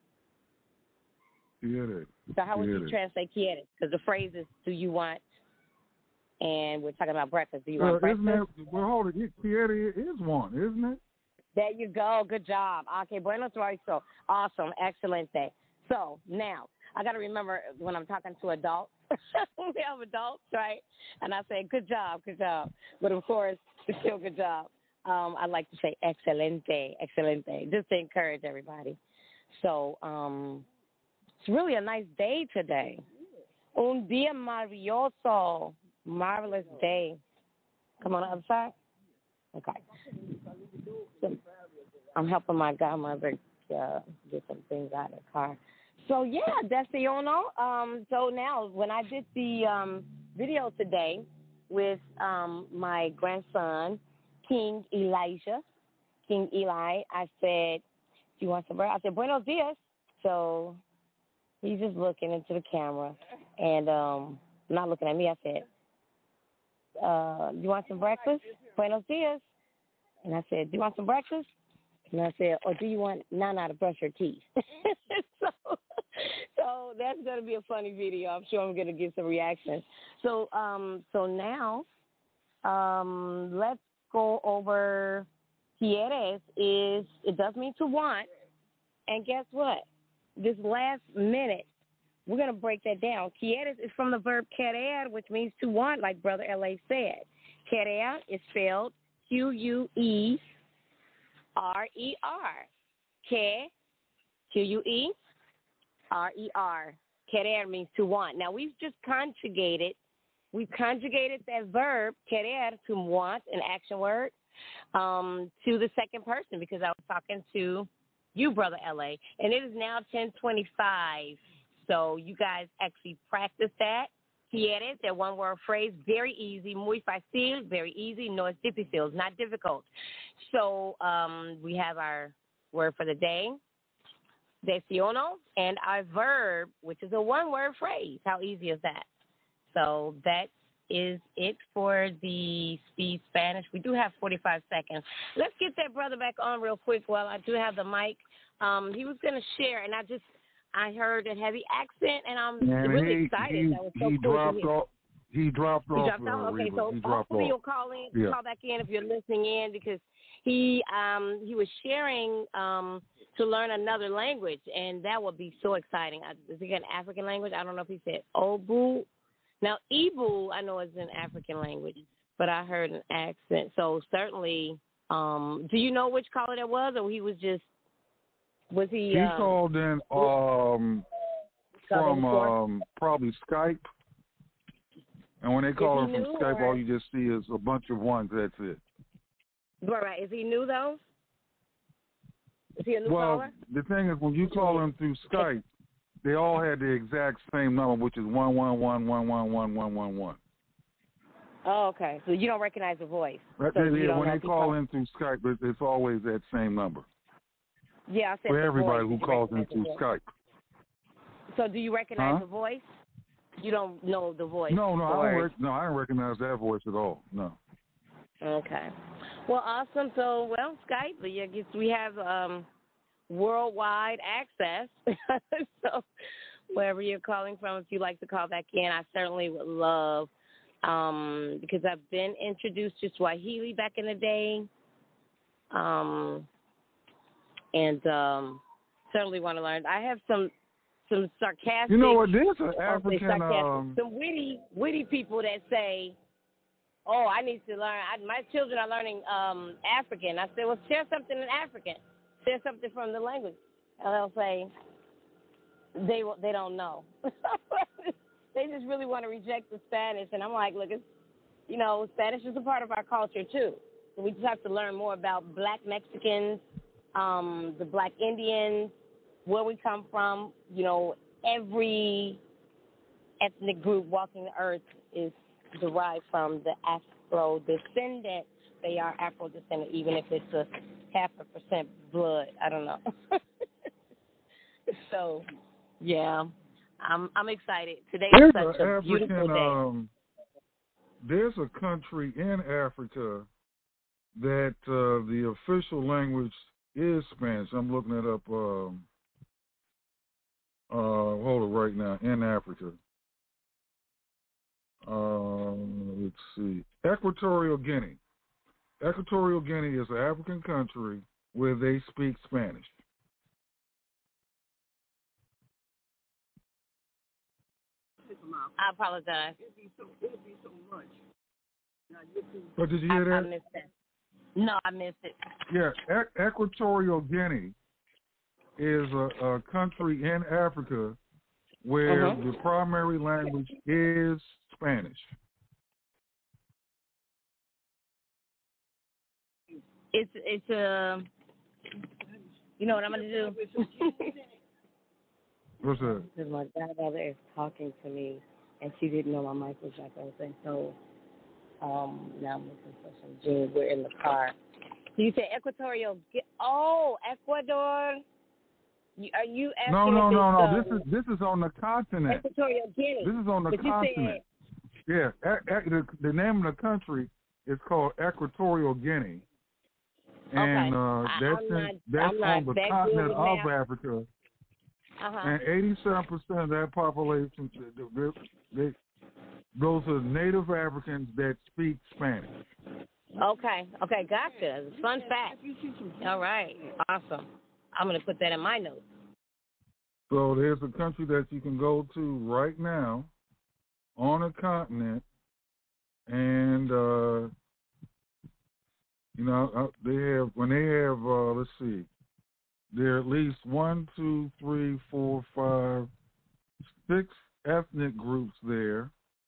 Quieres. So how would you translate quieres? Because the phrase is, do you want, and we're talking about breakfast. Do you want breakfast? Well, hold it. Quieres is one, isn't it? There you go. Good job. Okay, bueno so awesome. Excelente. So now, I got to remember when I'm talking to adults, we have adults, right? And I say, good job. But of course, it's still good job. I like to say excelente, just to encourage everybody. So it's really a nice day today. Un día maravilloso, marvelous day. Come on the other side. Okay. So, I'm helping my godmother get some things out of the car. So, yeah, desayuno. So now, when I did the video today with my grandson, King Eli, I said, do you want some bread? I said, buenos dias. So he's just looking into the camera and not looking at me. I said, you want some breakfast? Buenos dias. And I said, do you want some breakfast? And I said, or do you want Nana to brush her teeth? So that's going to be a funny video. I'm sure I'm going to get some reactions. So now let's go over quieres. It does mean to want. And guess what? This last minute, we're going to break that down. Quieres is from the verb querer, which means to want, like Brother L.A. said. Querer is spelled Q-U-E-R-E-R. Que, Q-U-E, R-E-R. Querer means to want. Now, we've conjugated that verb, querer, to want, an action word, to the second person because I was talking to you, Brother L.A., and it is now 10:25. So you guys actually practice that. Quieres, that one-word phrase, very easy, muy fácil, very easy, no es difícil, it's not difficult. So we have our word for the day, deseono, and our verb, which is a one-word phrase. How easy is that? So that is it for the Speed Spanish. We do have 45 seconds. Let's get that brother back on real quick while I do have the mic. He was going to share, and I heard a heavy accent, and I'm really excited. That was so cool. He dropped off. Okay, so hopefully you'll call back in if you're listening in because he was sharing to learn another language, and that would be so exciting. Is it an African language? I don't know if he said Obu. Now, Ibu, I know is an African language, but I heard an accent. So certainly, do you know which caller that was, or was he? He called in from probably Skype. And when they call him from Skype, all you just see is a bunch of ones. That's it. Right. Is he new, though? Is he a new caller? Well, the thing is, when you call him through Skype, they all had the exact same number, which is 111111111. Oh, okay. So you don't recognize the voice. Right. So when they call in through Skype, it's always that same number. Yeah, I said for everybody who calls in through Skype. So do you recognize the voice? You don't know the voice? No, I don't recognize that voice at all. No. Okay. Well, awesome. So, Skype, I guess we have worldwide access. So wherever you're calling from, if you'd like to call back in, I certainly would love, because I've been introduced to Swahili back in the day. And certainly want to learn. I have some sarcastic. You know what? There's an African. Some witty people that say, "Oh, I need to learn. My children are learning African." I say, "Well, share something in African. Share something from the language." And they'll say, "They don't know." They just really want to reject the Spanish, and I'm like, "Look, Spanish is a part of our culture too. So we just have to learn more about Black Mexicans." The Black Indians, where we come from. Every ethnic group walking the earth is derived from the Afro-descendant. They are Afro-descendant, even if it's a 0.5% blood. I don't know. So, yeah, I'm excited. Today is such a beautiful day. There's a country in Africa that the official language is Spanish. I'm looking it up. Hold it right now. In Africa. Let's see. Equatorial Guinea. Equatorial Guinea is an African country where they speak Spanish. I apologize. But did you hear that? I missed that. No, I missed it. Yeah, Equatorial Guinea is a country in Africa where the primary language is Spanish. It's you know what I'm gonna do? What's that? Because my godmother is talking to me, and she didn't know my mic was back open. So now I'm looking for some jeans. We're in the car. So you say Equatorial? Oh, Ecuador. Are you asking? No. This is on the continent. Equatorial Guinea. This is on the continent. Yeah, the name of the country is called Equatorial Guinea, and that's on the continent of Africa. And 87% of that population, those are native Africans that speak Spanish. Okay, gotcha. Fun fact. All right, awesome. I'm going to put that in my notes. So there's a country that you can go to right now on a continent, and they have let's see, there are at least 6 ethnic groups there.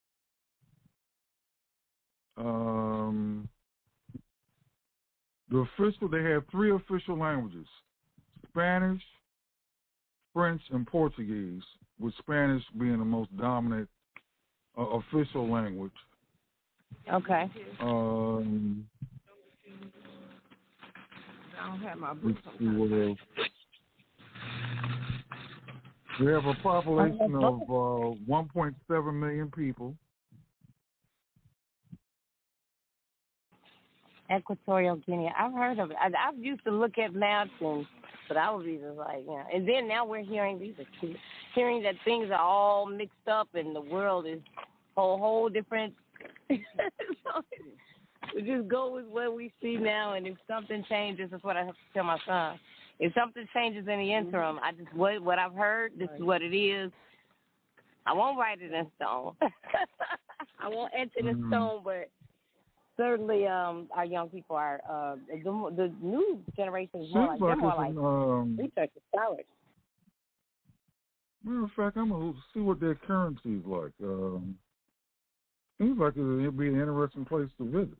They have 3 official languages: Spanish, French, and Portuguese, with Spanish being the most dominant official language. Okay. I don't have my books. Let's see what else. We have a population of 1.7 million people. Equatorial Guinea. I've heard of it. I used to look at maps, but I was just like, you know. And then now we're hearing that things are all mixed up and the world is a whole different. So we just go with what we see now, and if something changes, that's what I have to tell my son. If something changes in the interim, what I've heard, this is what it is. I won't write it in stone. I won't etch it in stone, but certainly our young people are the new generation is more like research scholars. Matter of fact, I'm gonna see what their currency is like. Seems like it'd be an interesting place to visit.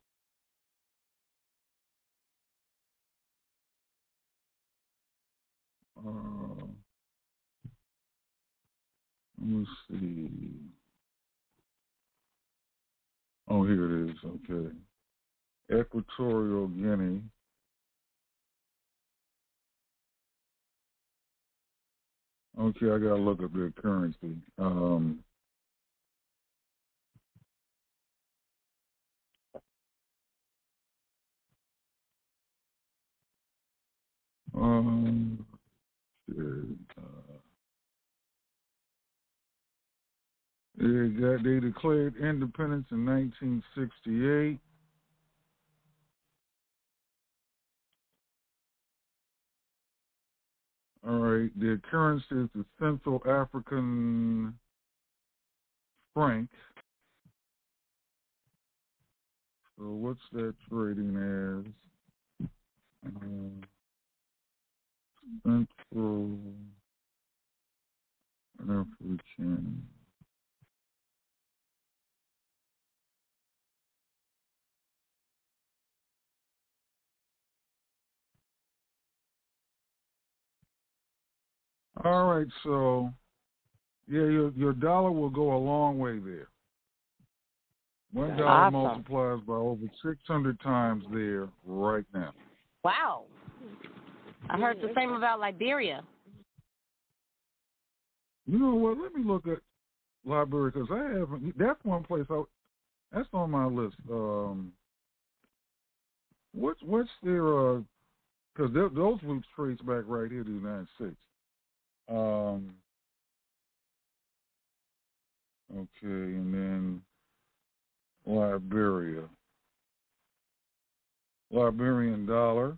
Let me see. Oh, here it is. Okay. Equatorial Guinea. Okay, I gotta look up their currency. They declared independence in 1968. All right, their currency is the Central African franc. So what's that trading as? Central African. All right, so yeah, your dollar will go a long way there. $1 awesome. multiplies by over 600 times there right now. Wow. I heard the same about Liberia. You know what? Let me look at Liberia because I haven't. That's one place that's on my list. What's their? Because those roots trace back right here to the United States. Okay, and then Liberia. Liberian dollar.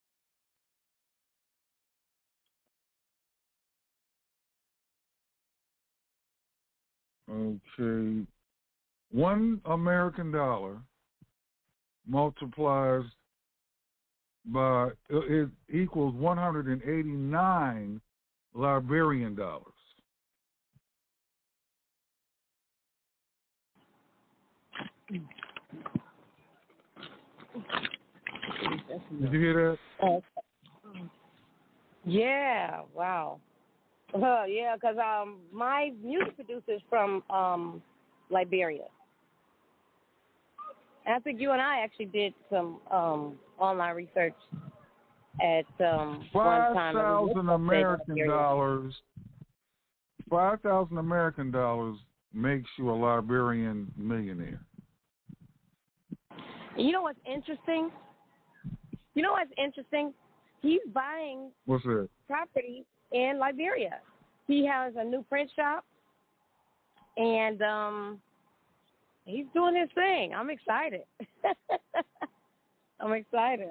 Okay, $1 American dollar multiplies by it equals 189 Liberian dollars. Did you hear that? Yeah, wow. Yeah, because my music producer is from Liberia. And I think you and I actually did some online research at one time. 5,000 American dollars. 5,000 American dollars makes you a Liberian millionaire. You know what's interesting? He's buying What's that? property in Liberia. He has a new print shop, and he's doing his thing. I'm excited. I'm excited.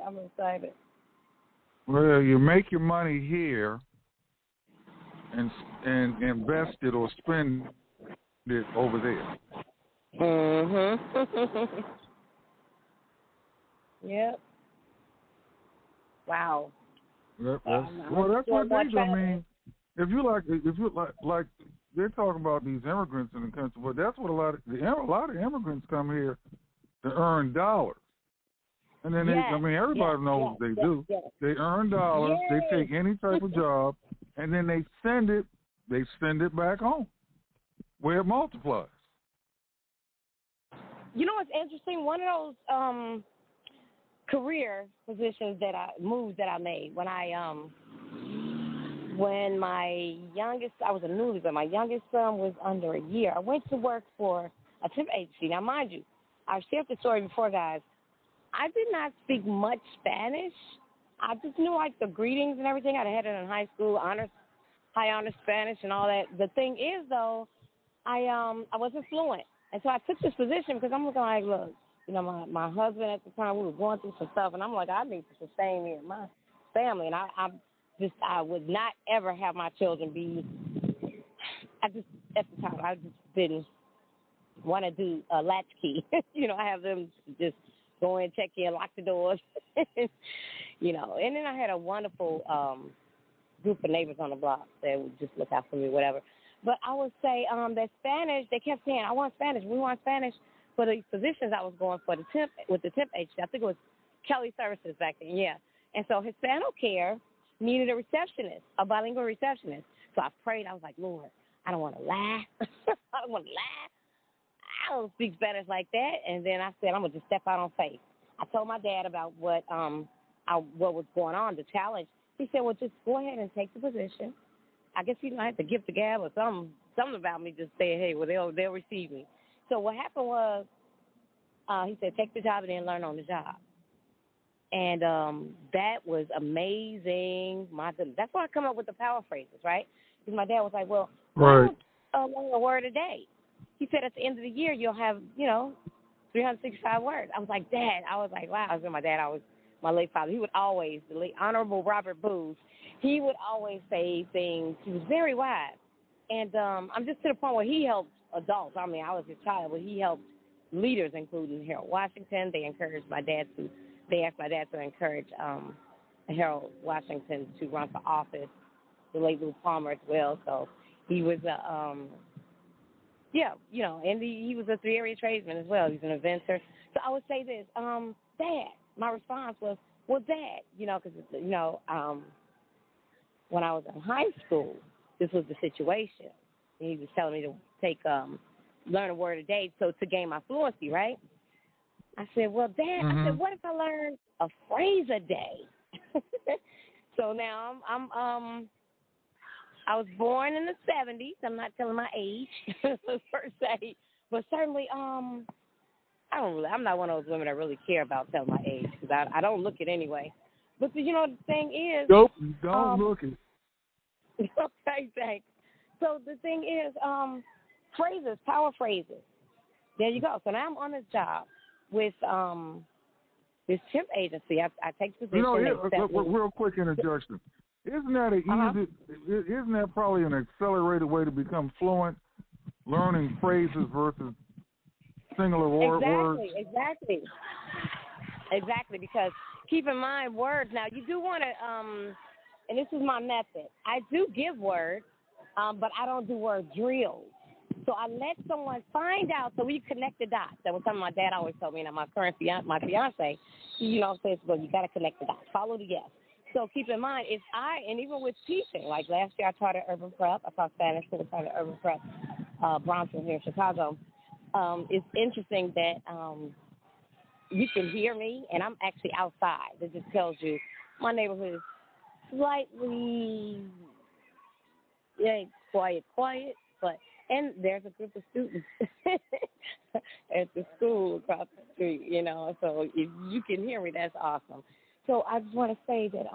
Well, you make your money here and invest it or spend it over there. Mhm. Yep. Wow. Well, that's what they do. I mean, if you like, they're talking about these immigrants in the country, but that's what a lot of immigrants come here to earn dollars, and then everybody knows what they do. They earn dollars. They take any type of job, and then they send it back home, where it multiplies. You know what's interesting? One of those career positions moves that I made when my youngest, I was a newlywed, my youngest son was under a year. I went to work for a temp agency. Now, mind you, I've shared the story before, guys. I did not speak much Spanish. I just knew like the greetings and everything. I had it in high school, high honors Spanish and all that. The thing is, though, I wasn't fluent. And so I took this position because I'm looking like, look, you know, my husband at the time, we were going through some stuff, and I'm like, I need to sustain me and my family. And I would not ever have my children be, at the time, I just didn't want to do a latchkey. You know, I have them just go in, check in, lock the doors, you know. And then I had a wonderful group of neighbors on the block that would just look out for me, whatever. But I would say that Spanish, they kept saying, I want Spanish. We want Spanish for the positions I was going for with the temp agency. I think it was Kelly Services back then, yeah. And so Hispanocare needed a receptionist, a bilingual receptionist. So I prayed. I was like, Lord, I don't want to lie. I don't speak Spanish like that. And then I said, I'm going to just step out on faith. I told my dad about what was going on, the challenge. He said, well, just go ahead and take the position. I guess he might have to gift the gab or something about me just saying, hey, well, they'll receive me. So what happened was he said, take the job and then learn on the job. And that was amazing. My goodness. That's why I come up with the power phrases, right? Because my dad was like, well, learn a word a day. He said at the end of the year, you'll have, 365 words. I was like, Dad. I was like, wow. I was with my dad. My late father. He would always, the late Honorable Robert Booth, he would always say things. He was very wise. And I'm just to the point where he helped adults. I mean, I was his child, but he helped leaders, including Harold Washington. They asked my dad to encourage Harold Washington to run for office, the late Lou Palmer as well. So he was, and he was a three-area tradesman as well. He's an inventor. So I would say this, Dad. My response was, well, Dad, because, when I was in high school, this was the situation. And he was telling me to learn a word a day to gain my fluency, right? I said, well, Dad, I said, what if I learned a phrase a day? So now I was born in the 70s. I'm not telling my age per se, but certainly, I'm not one of those women that really care about telling my age because I don't look it anyway. But the thing is, nope, don't look it. Okay, thanks. So the thing is, phrases, power phrases. There you go. So now I'm on this job with this temp agency. I take the position. Real quick interjection. Isn't that isn't that probably an accelerated way to become fluent, learning phrases versus singular words? Exactly. Because keep in mind words. Now you do want to, and this is my method. I do give words, but I don't do word drills. So I let someone find out, so we connect the dots. That was something my dad always told me. Now my current my fiance, says, well, you got to connect the dots. Follow the yes. So keep in mind, and even with teaching, like last year I taught at Urban Prep. I taught Spanish, so I taught at Urban Prep, Bronson here in Chicago. It's interesting that you can hear me, and I'm actually outside. It just tells you my neighborhood is slightly quiet, and there's a group of students at the school across the street, so if you can hear me, that's awesome. So I just want to say that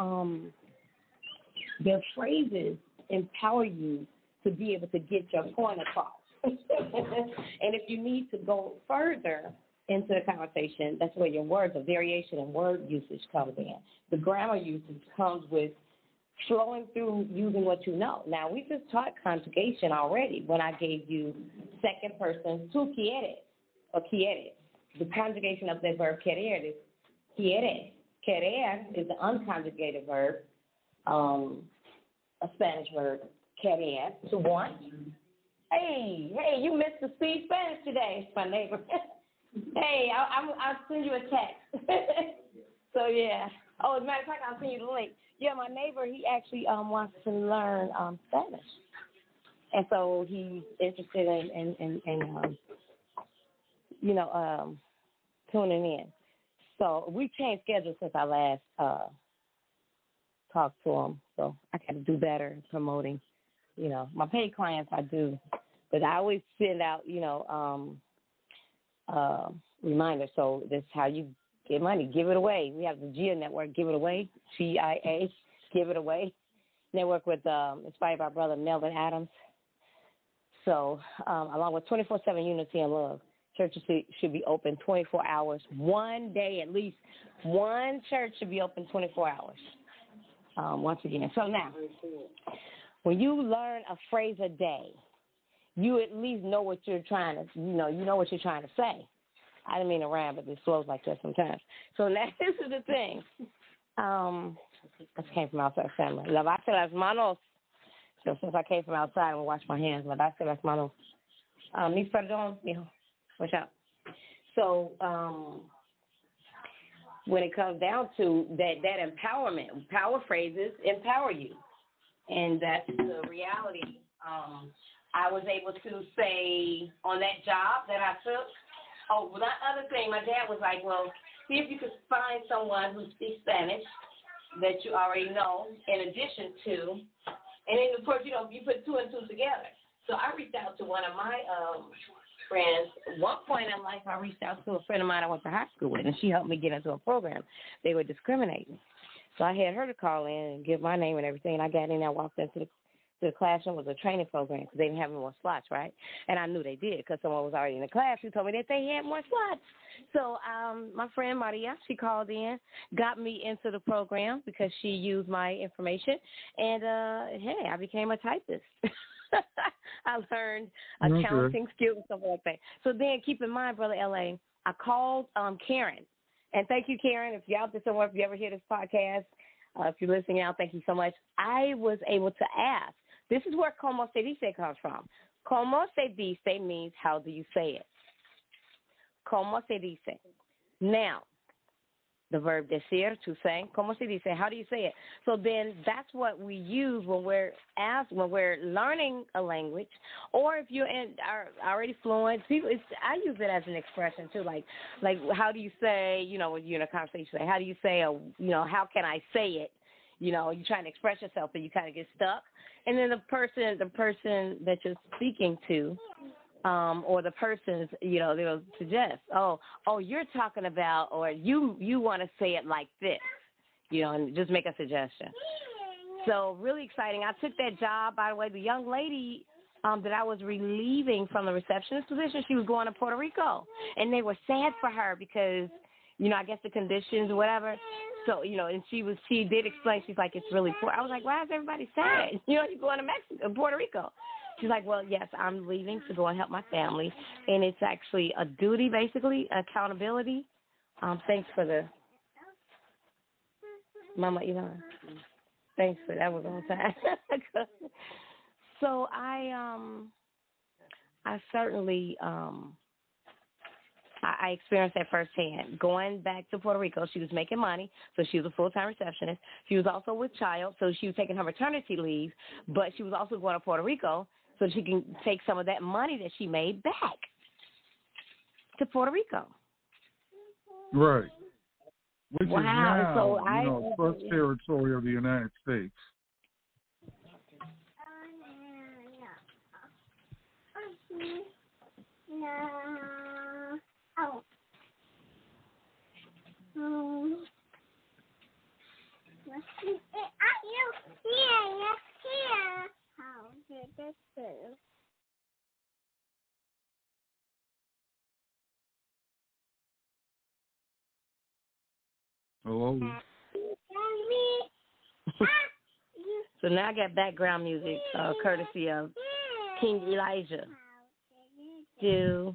the phrases empower you to be able to get your point across. And if you need to go further into the conversation, that's where your words, a variation in word usage comes in. The grammar usage comes with flowing through using what you know. Now, we just taught conjugation already when I gave you second person tu quieres or quieres. The conjugation of that verb querer is quieres. Querer is the unconjugated verb. a Spanish word, querer, to want. Hey, you missed the speed Spanish today. It's my neighbor. Hey, I'll send you a text. So, yeah. Oh, as a matter of fact, I'll send you the link. Yeah, my neighbor, he actually wants to learn Spanish. And so he's interested in tuning in. So we changed schedules since I last talked to him. So I got to do better promoting. My paid clients I do, but I always send out, reminders. So that's how you get money. Give it away. We have the GIA Network, Give It Away, GIA, Give It Away. Network with inspired by Brother Melvin Adams. So along with 24/7 Unity and Love, churches should be open 24 hours. One day, at least one church should be open 24 hours. Once again. So now, when you learn a phrase a day, you at least know what you're trying to, you know what you're trying to say. I didn't mean to rhyme, but it flows like that sometimes. So now, this is the thing. This came from outside family. Lavarse las manos. So since I came from outside, I'm going to wash my hands. Lavarse las manos. Mis perdón, mijo. Watch out. So when it comes down to that empowerment, power phrases empower you. And that's the reality. I was able to say on that job that I took, that other thing, my dad was like, well, see if you could find someone who speaks Spanish that you already know in addition to, and then, of course, you put two and two together. So I reached out to one of my friends. At one point in life, I reached out to a friend of mine I went to high school with, and she helped me get into a program. They were discriminating. So I had her to call in and give my name and everything, and I got in there, walked into the classroom. It was a training program because they didn't have any more slots, right? And I knew they did because someone was already in the class who told me that they had more slots. So my friend Maria, she called in, got me into the program because she used my information, and, hey, I became a typist. I learned accounting skills and stuff like that. So then keep in mind, Brother L.A., I called Karen. And thank you, Karen. If you're out there somewhere, if you ever hear this podcast, if you're listening out, thank you so much. I was able to ask. This is where como se dice comes from. Como se dice means how do you say it. Como se dice. Now, the verb decir, to say, como se dice, how do you say it? So then that's what we use when we're learning a language, or if you're are already fluent. I use it as an expression too, like how do you say, when you're in a conversation, say, how do you say, how can I say it? You're trying to express yourself, but you kind of get stuck. And then the person that you're speaking to, or the persons, they'll suggest, you're talking about, or you want to say it like this, and just make a suggestion. So really exciting. I took that job, by the way. The young lady that I was relieving from the receptionist position, she was going to Puerto Rico, and they were sad for her because, I guess the conditions or whatever. So, and she did explain, she's like, it's really poor. I was like, why is everybody sad? You're going to Puerto Rico. She's like, well, yes, I'm leaving to go and help my family. And it's actually a duty, basically, accountability. Thanks for the, Mama Elon. Thanks for that. Was on time. So I certainly, I experienced that firsthand. Going back to Puerto Rico, she was making money, so she was a full-time receptionist. She was also with child, so she was taking her maternity leave, but she was also going to Puerto Rico so she can take some of that money that she made back to Puerto Rico. Right. Which is now, so trust territory of the United States. Hello. So now I got background music, courtesy of King Elijah. Do.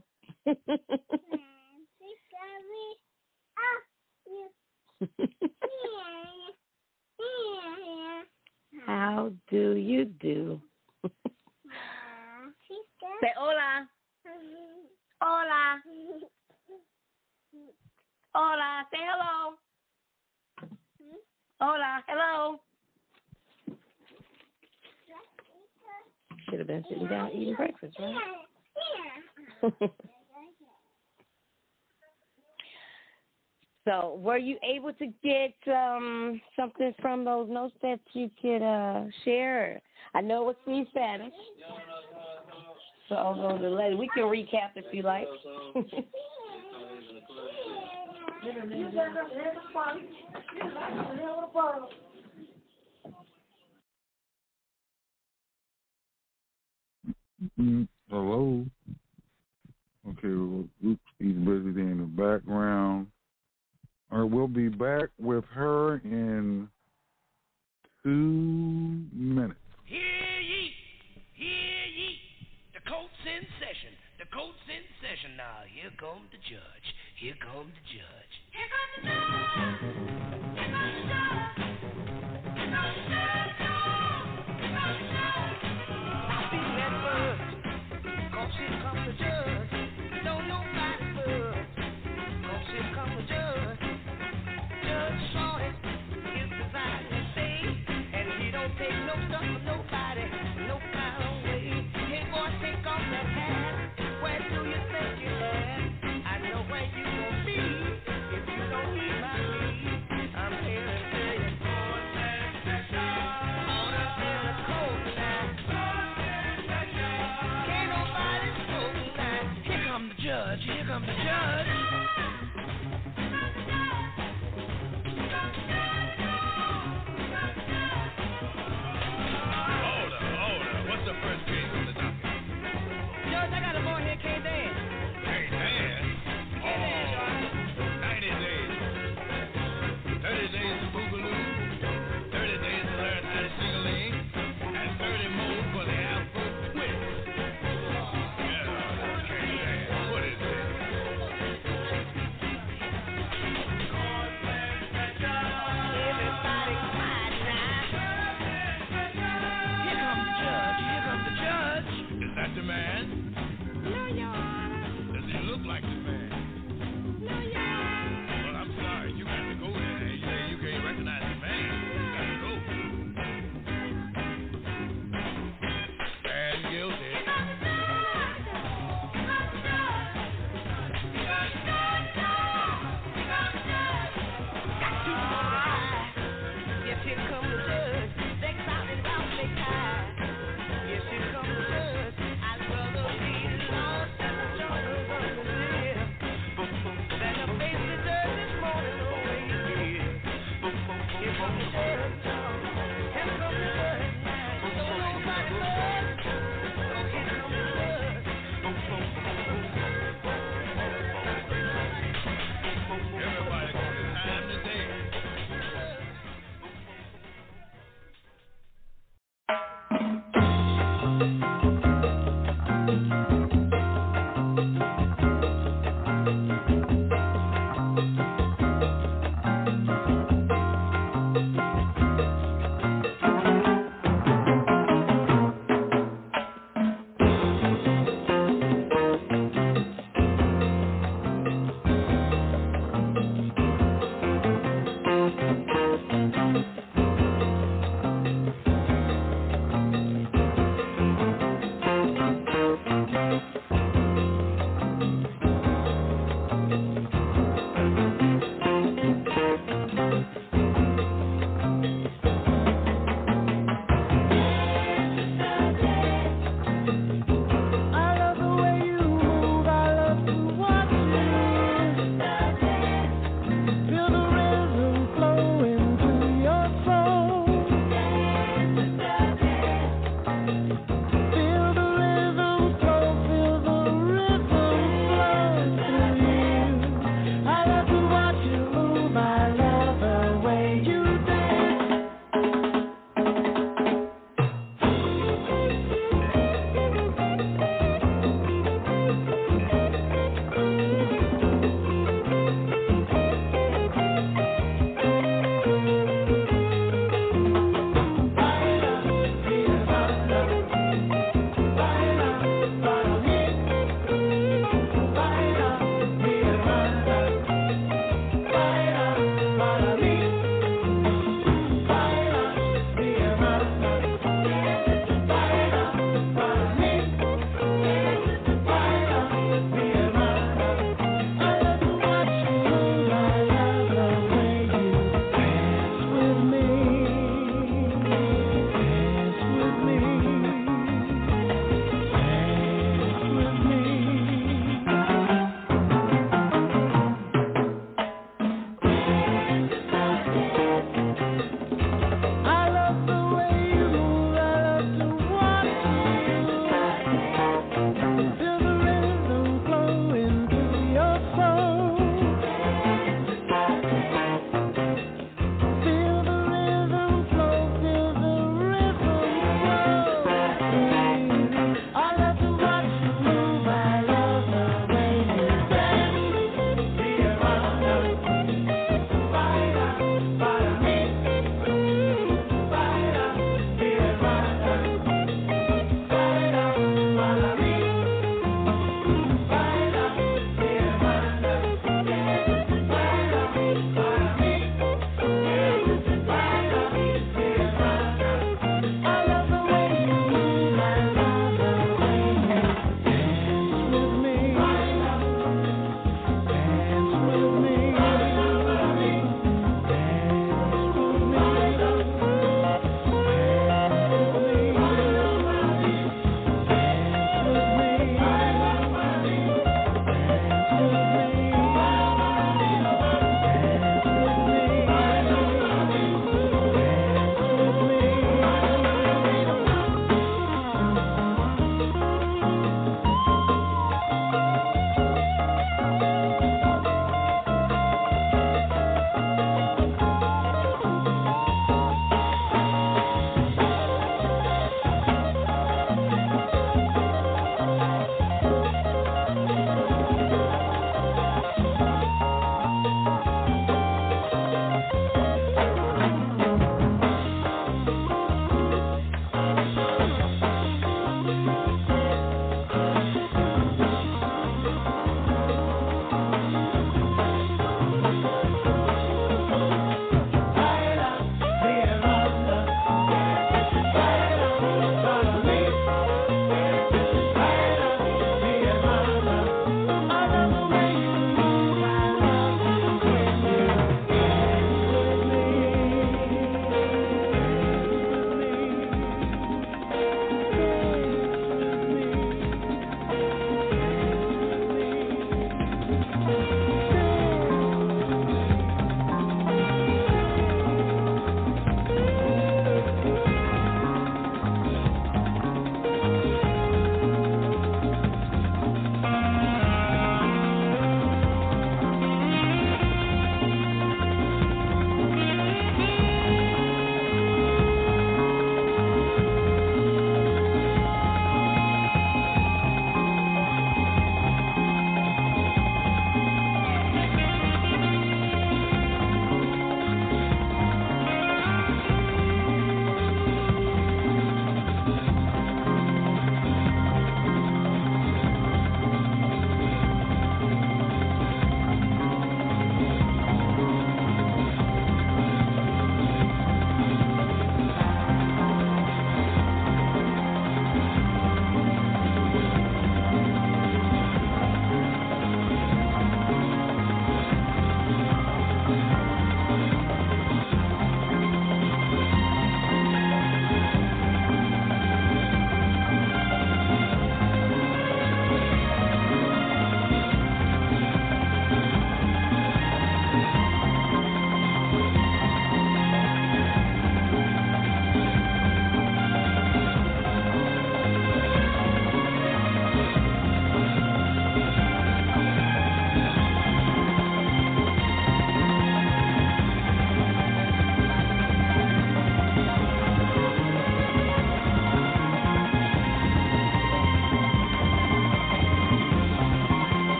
Hola, say hello. Hola, hello. Should have been sitting down eating breakfast, right? So, were you able to get something from those notes that you could share? I know it was free Spanish. So I'll go to later. We can recap if you like. Hello. Okay, well, oops, he's busy there in the background. All right, we'll be back with her in 2 minutes. Hear ye, hear ye. The court's in session. The court's in session now. Here comes the judge. Here comes the judge. Here comes the judge. Here comes the judge. Here comes the judge. Here comes the judge. I feel that word. 'Cause here comes the judge. Don't nobody budge. 'Cause here comes the judge. Judge Shorty is presiding and say, and he don't take no stuff from nobody, no kind of way. Hey boy, take off that hat. Where do you think you're at? I know where you gon' be if you don't heed my lead. I'm here to tell you, order in the cold now. Can't nobody smoke tonight. Here come the judge. Here come the judge. What's the first case on the docket? Judge, I got a boy here can't dance. Can't dance? Can't dance, Your Honor. 90 days. 30 days to boogaloo. 30 days to learn how to sing a ling. And 30 more for the Afro twist. Yeah, can't dance. What is this?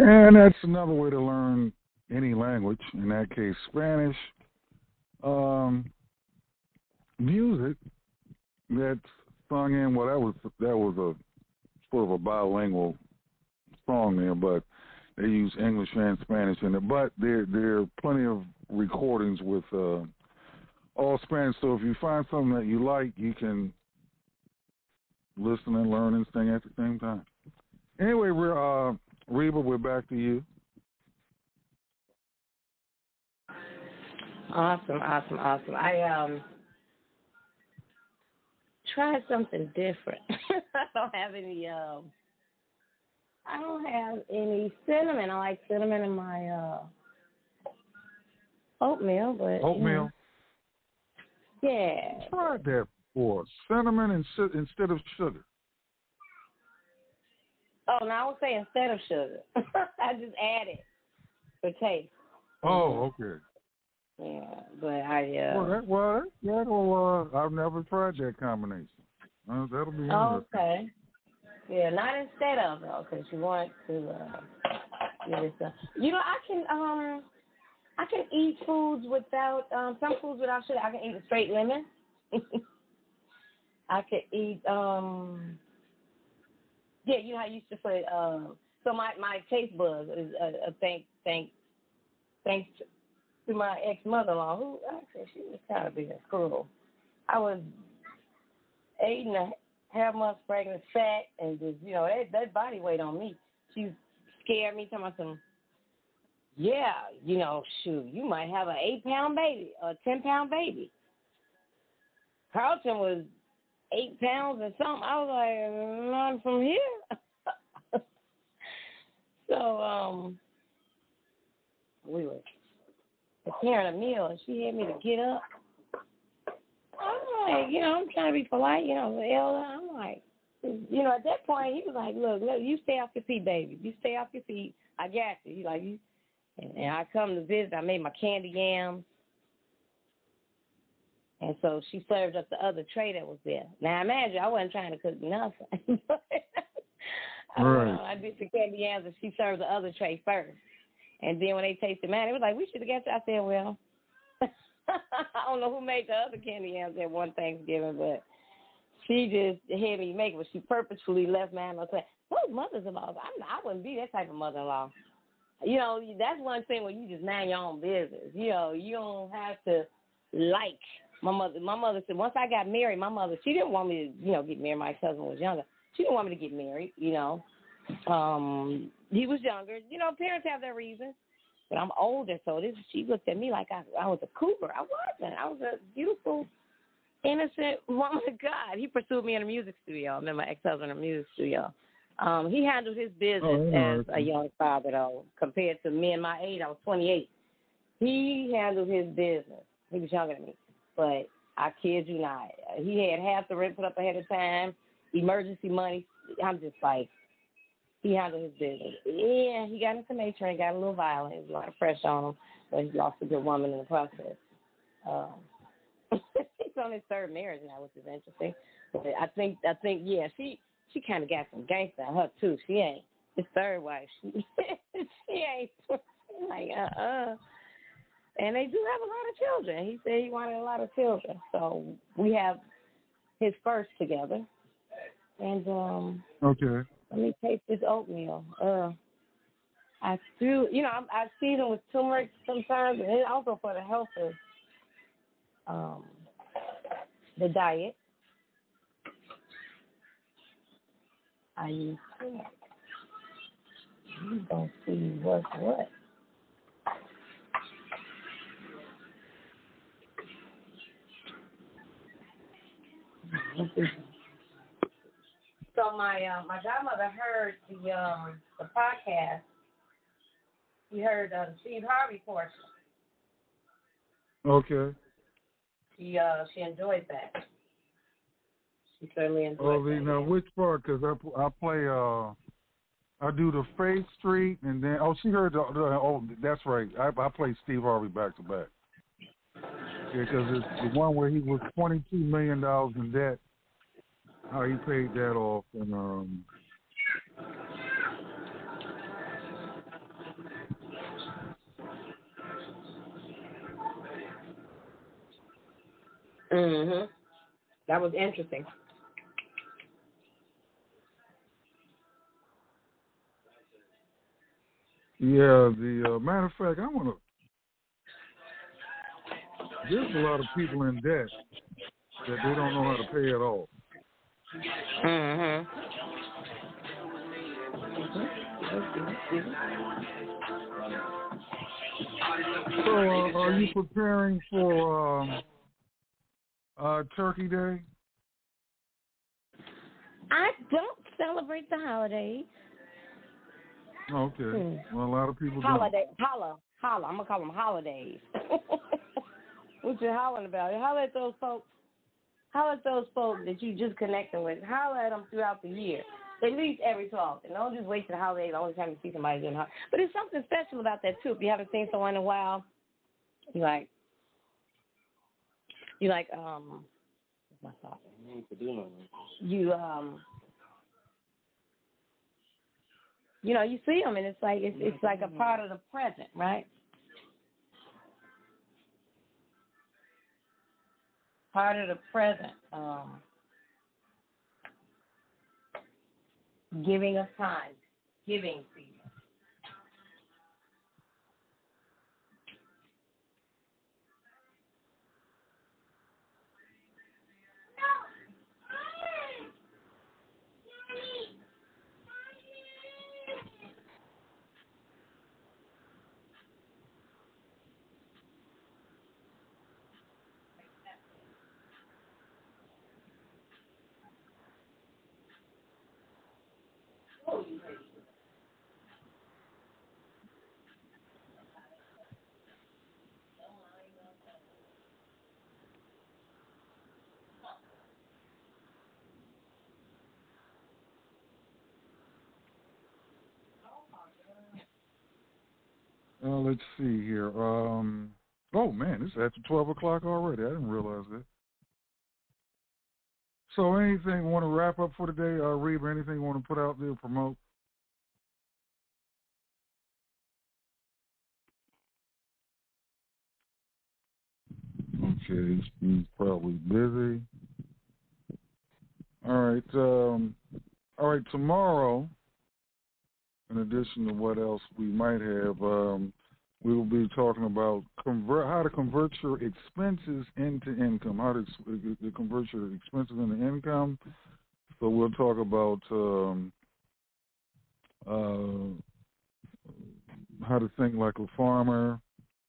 And that's another way to learn any language, in that case Spanish. Music that's sung in, well, that was a sort of a bilingual song there, but they use English and Spanish in it. But there are plenty of recordings with all Spanish. So if you find something that you like, you can listen and learn and sing at the same time. Anyway, Reba, we're back to you. Awesome. I tried something different. I don't have any cinnamon. I like cinnamon in my oatmeal, but oatmeal. Yeah. Tried that before. Cinnamon instead of sugar. Oh, no, I would say instead of sugar. I just added for taste. Oh, okay. Yeah, but I. I've never tried that combination. That'll be interesting. Okay. Yeah, not instead of though, because you want to get it done. You know, I can eat foods without some foods without sugar. I can eat a straight lemon. I could eat yeah, you know how I used to put so my taste buds is thanks to my ex-mother-in-law, who actually she was kind of being cruel. I was 8.5 months pregnant, fat, and just, you know, that body weight on me. She scared me, talking about some, yeah, you know, shoot, you might have an 8-pound baby, a 10-pound baby. Carlton was 8 pounds and something. I was like, not from here. So, we were preparing a meal, and she had me to get up. I'm like, you know, I'm trying to be polite, you know, the elder. I'm like, you know, at that point, he was like, look, you stay off your feet, baby. You stay off your feet. I got you. He like, you. And I come to visit. I made my candy yams. And so she served up the other tray that was there. Now, imagine, I wasn't trying to cook nothing. I did the candy yams, and she served the other tray first. And then when they tasted mine, it was like, we should have got you. I said, well, I don't know who made the other candy yams at one Thanksgiving, but she just had me make it. But she purposefully left mine on. Those mothers-in-laws, I wouldn't be that type of mother-in-law. You know, that's one thing where you just mind your own business. You know, you don't have to like. My mother said, once I got married, my mother, she didn't want me to, you know, get married. My cousin was younger. She didn't want me to get married, you know. He was younger. You know, parents have their reasons. But I'm older, so she looked at me like I was a cougar. I wasn't. I was a beautiful, innocent woman of God. He pursued me in a music studio. I met my ex-husband in a music studio. He handled his business as a young father, though, compared to me and my age. I was 28. He handled his business. He was younger than me. But I kid you not, he had half the rent put up ahead of time, emergency money. I'm just like, he handled his business. Yeah, he got into matron, got a little violent. There was a lot of pressure on him, but he lost a good woman in the process. He's on his third marriage now, which is interesting. But I think, yeah, she kind of got some gangster in her too. She ain't his third wife. She ain't like And they do have a lot of children. He said he wanted a lot of children. So we have his first together. And okay. Let me taste this oatmeal. I do, you know, I season with turmeric sometimes, and also for the health of the diet. I use turmeric. You don't see what's what. So my godmother heard the podcast. She heard the Steve Harvey portion. Okay. She enjoyed that. She certainly enjoyed that. Now which part? Because I play I do the Faith Street, and then she heard that's right. I play Steve Harvey back to back. Yeah, because it's the one where he was $22 million in debt. How he paid that off, and Mhm. That was interesting. Yeah, the matter of fact, I want to. There's a lot of people in debt that they don't know how to pay at all. Mhm. So, are you preparing for Turkey Day? I don't celebrate the holidays. Okay. Well, a lot of people Holiday, holla. I'm gonna call them holidays. What you hollering about? Holla at those folks. Holla at those folks that you just connecting with. Holla at them throughout the year. At least every so often. Don't just wait till the holidays. The only time you see somebody doing holidays. But there's something special about that too. If you haven't seen someone in a while, you like what's my thought? You see them, and it's like a part of the present, right? Part of the present, giving of time, giving season. Let's see here. Oh man, it's after 12 o'clock already. I didn't realize that. So, anything you want to wrap up for today, Reba? Anything you want to put out there, promote? Okay, he's probably busy. All right. Tomorrow, in addition to what else we might have, we will be talking about how to convert your expenses into income, how to convert your expenses into income. So we'll talk about how to think like a farmer,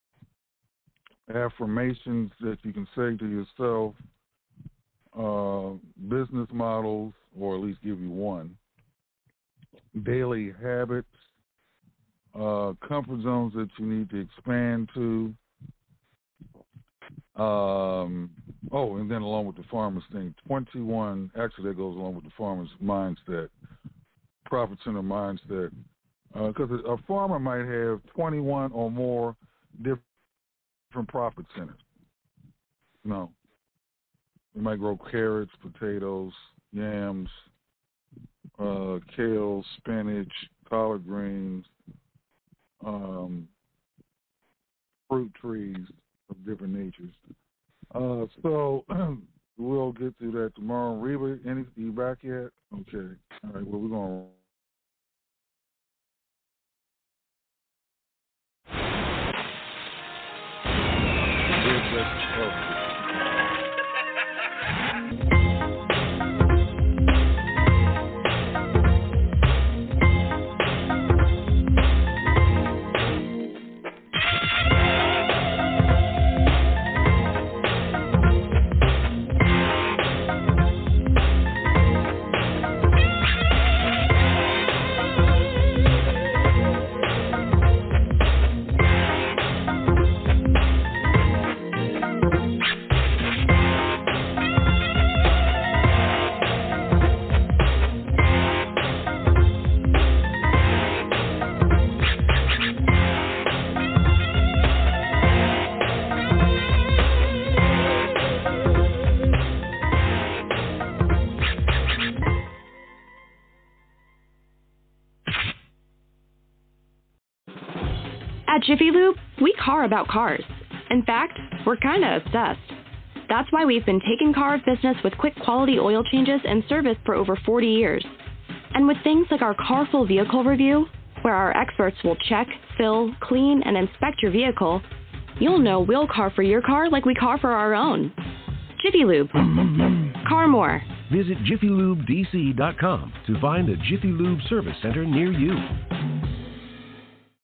affirmations that you can say to yourself, business models, or at least give you one, daily habits, comfort zones that you need to expand to. And then along with the farmer's thing, 21, actually that goes along with the farmer's mindset, profit center mindset. Because a farmer might have 21 or more different profit centers. No. You might grow carrots, potatoes, yams, kale, spinach, collard greens, fruit trees of different natures. So we'll get through that tomorrow. Reba, you back yet? Okay. All right. Well, we're going to. At Jiffy Lube, we car about cars. In fact, we're kind of obsessed. That's why we've been taking care of business with quick quality oil changes and service for over 40 years. And with things like our Carful Vehicle Review, where our experts will check, fill, clean, and inspect your vehicle, you'll know we'll car for your car like we car for our own. Jiffy Lube. Car more. Visit JiffyLubeDC.com to find a Jiffy Lube service center near you.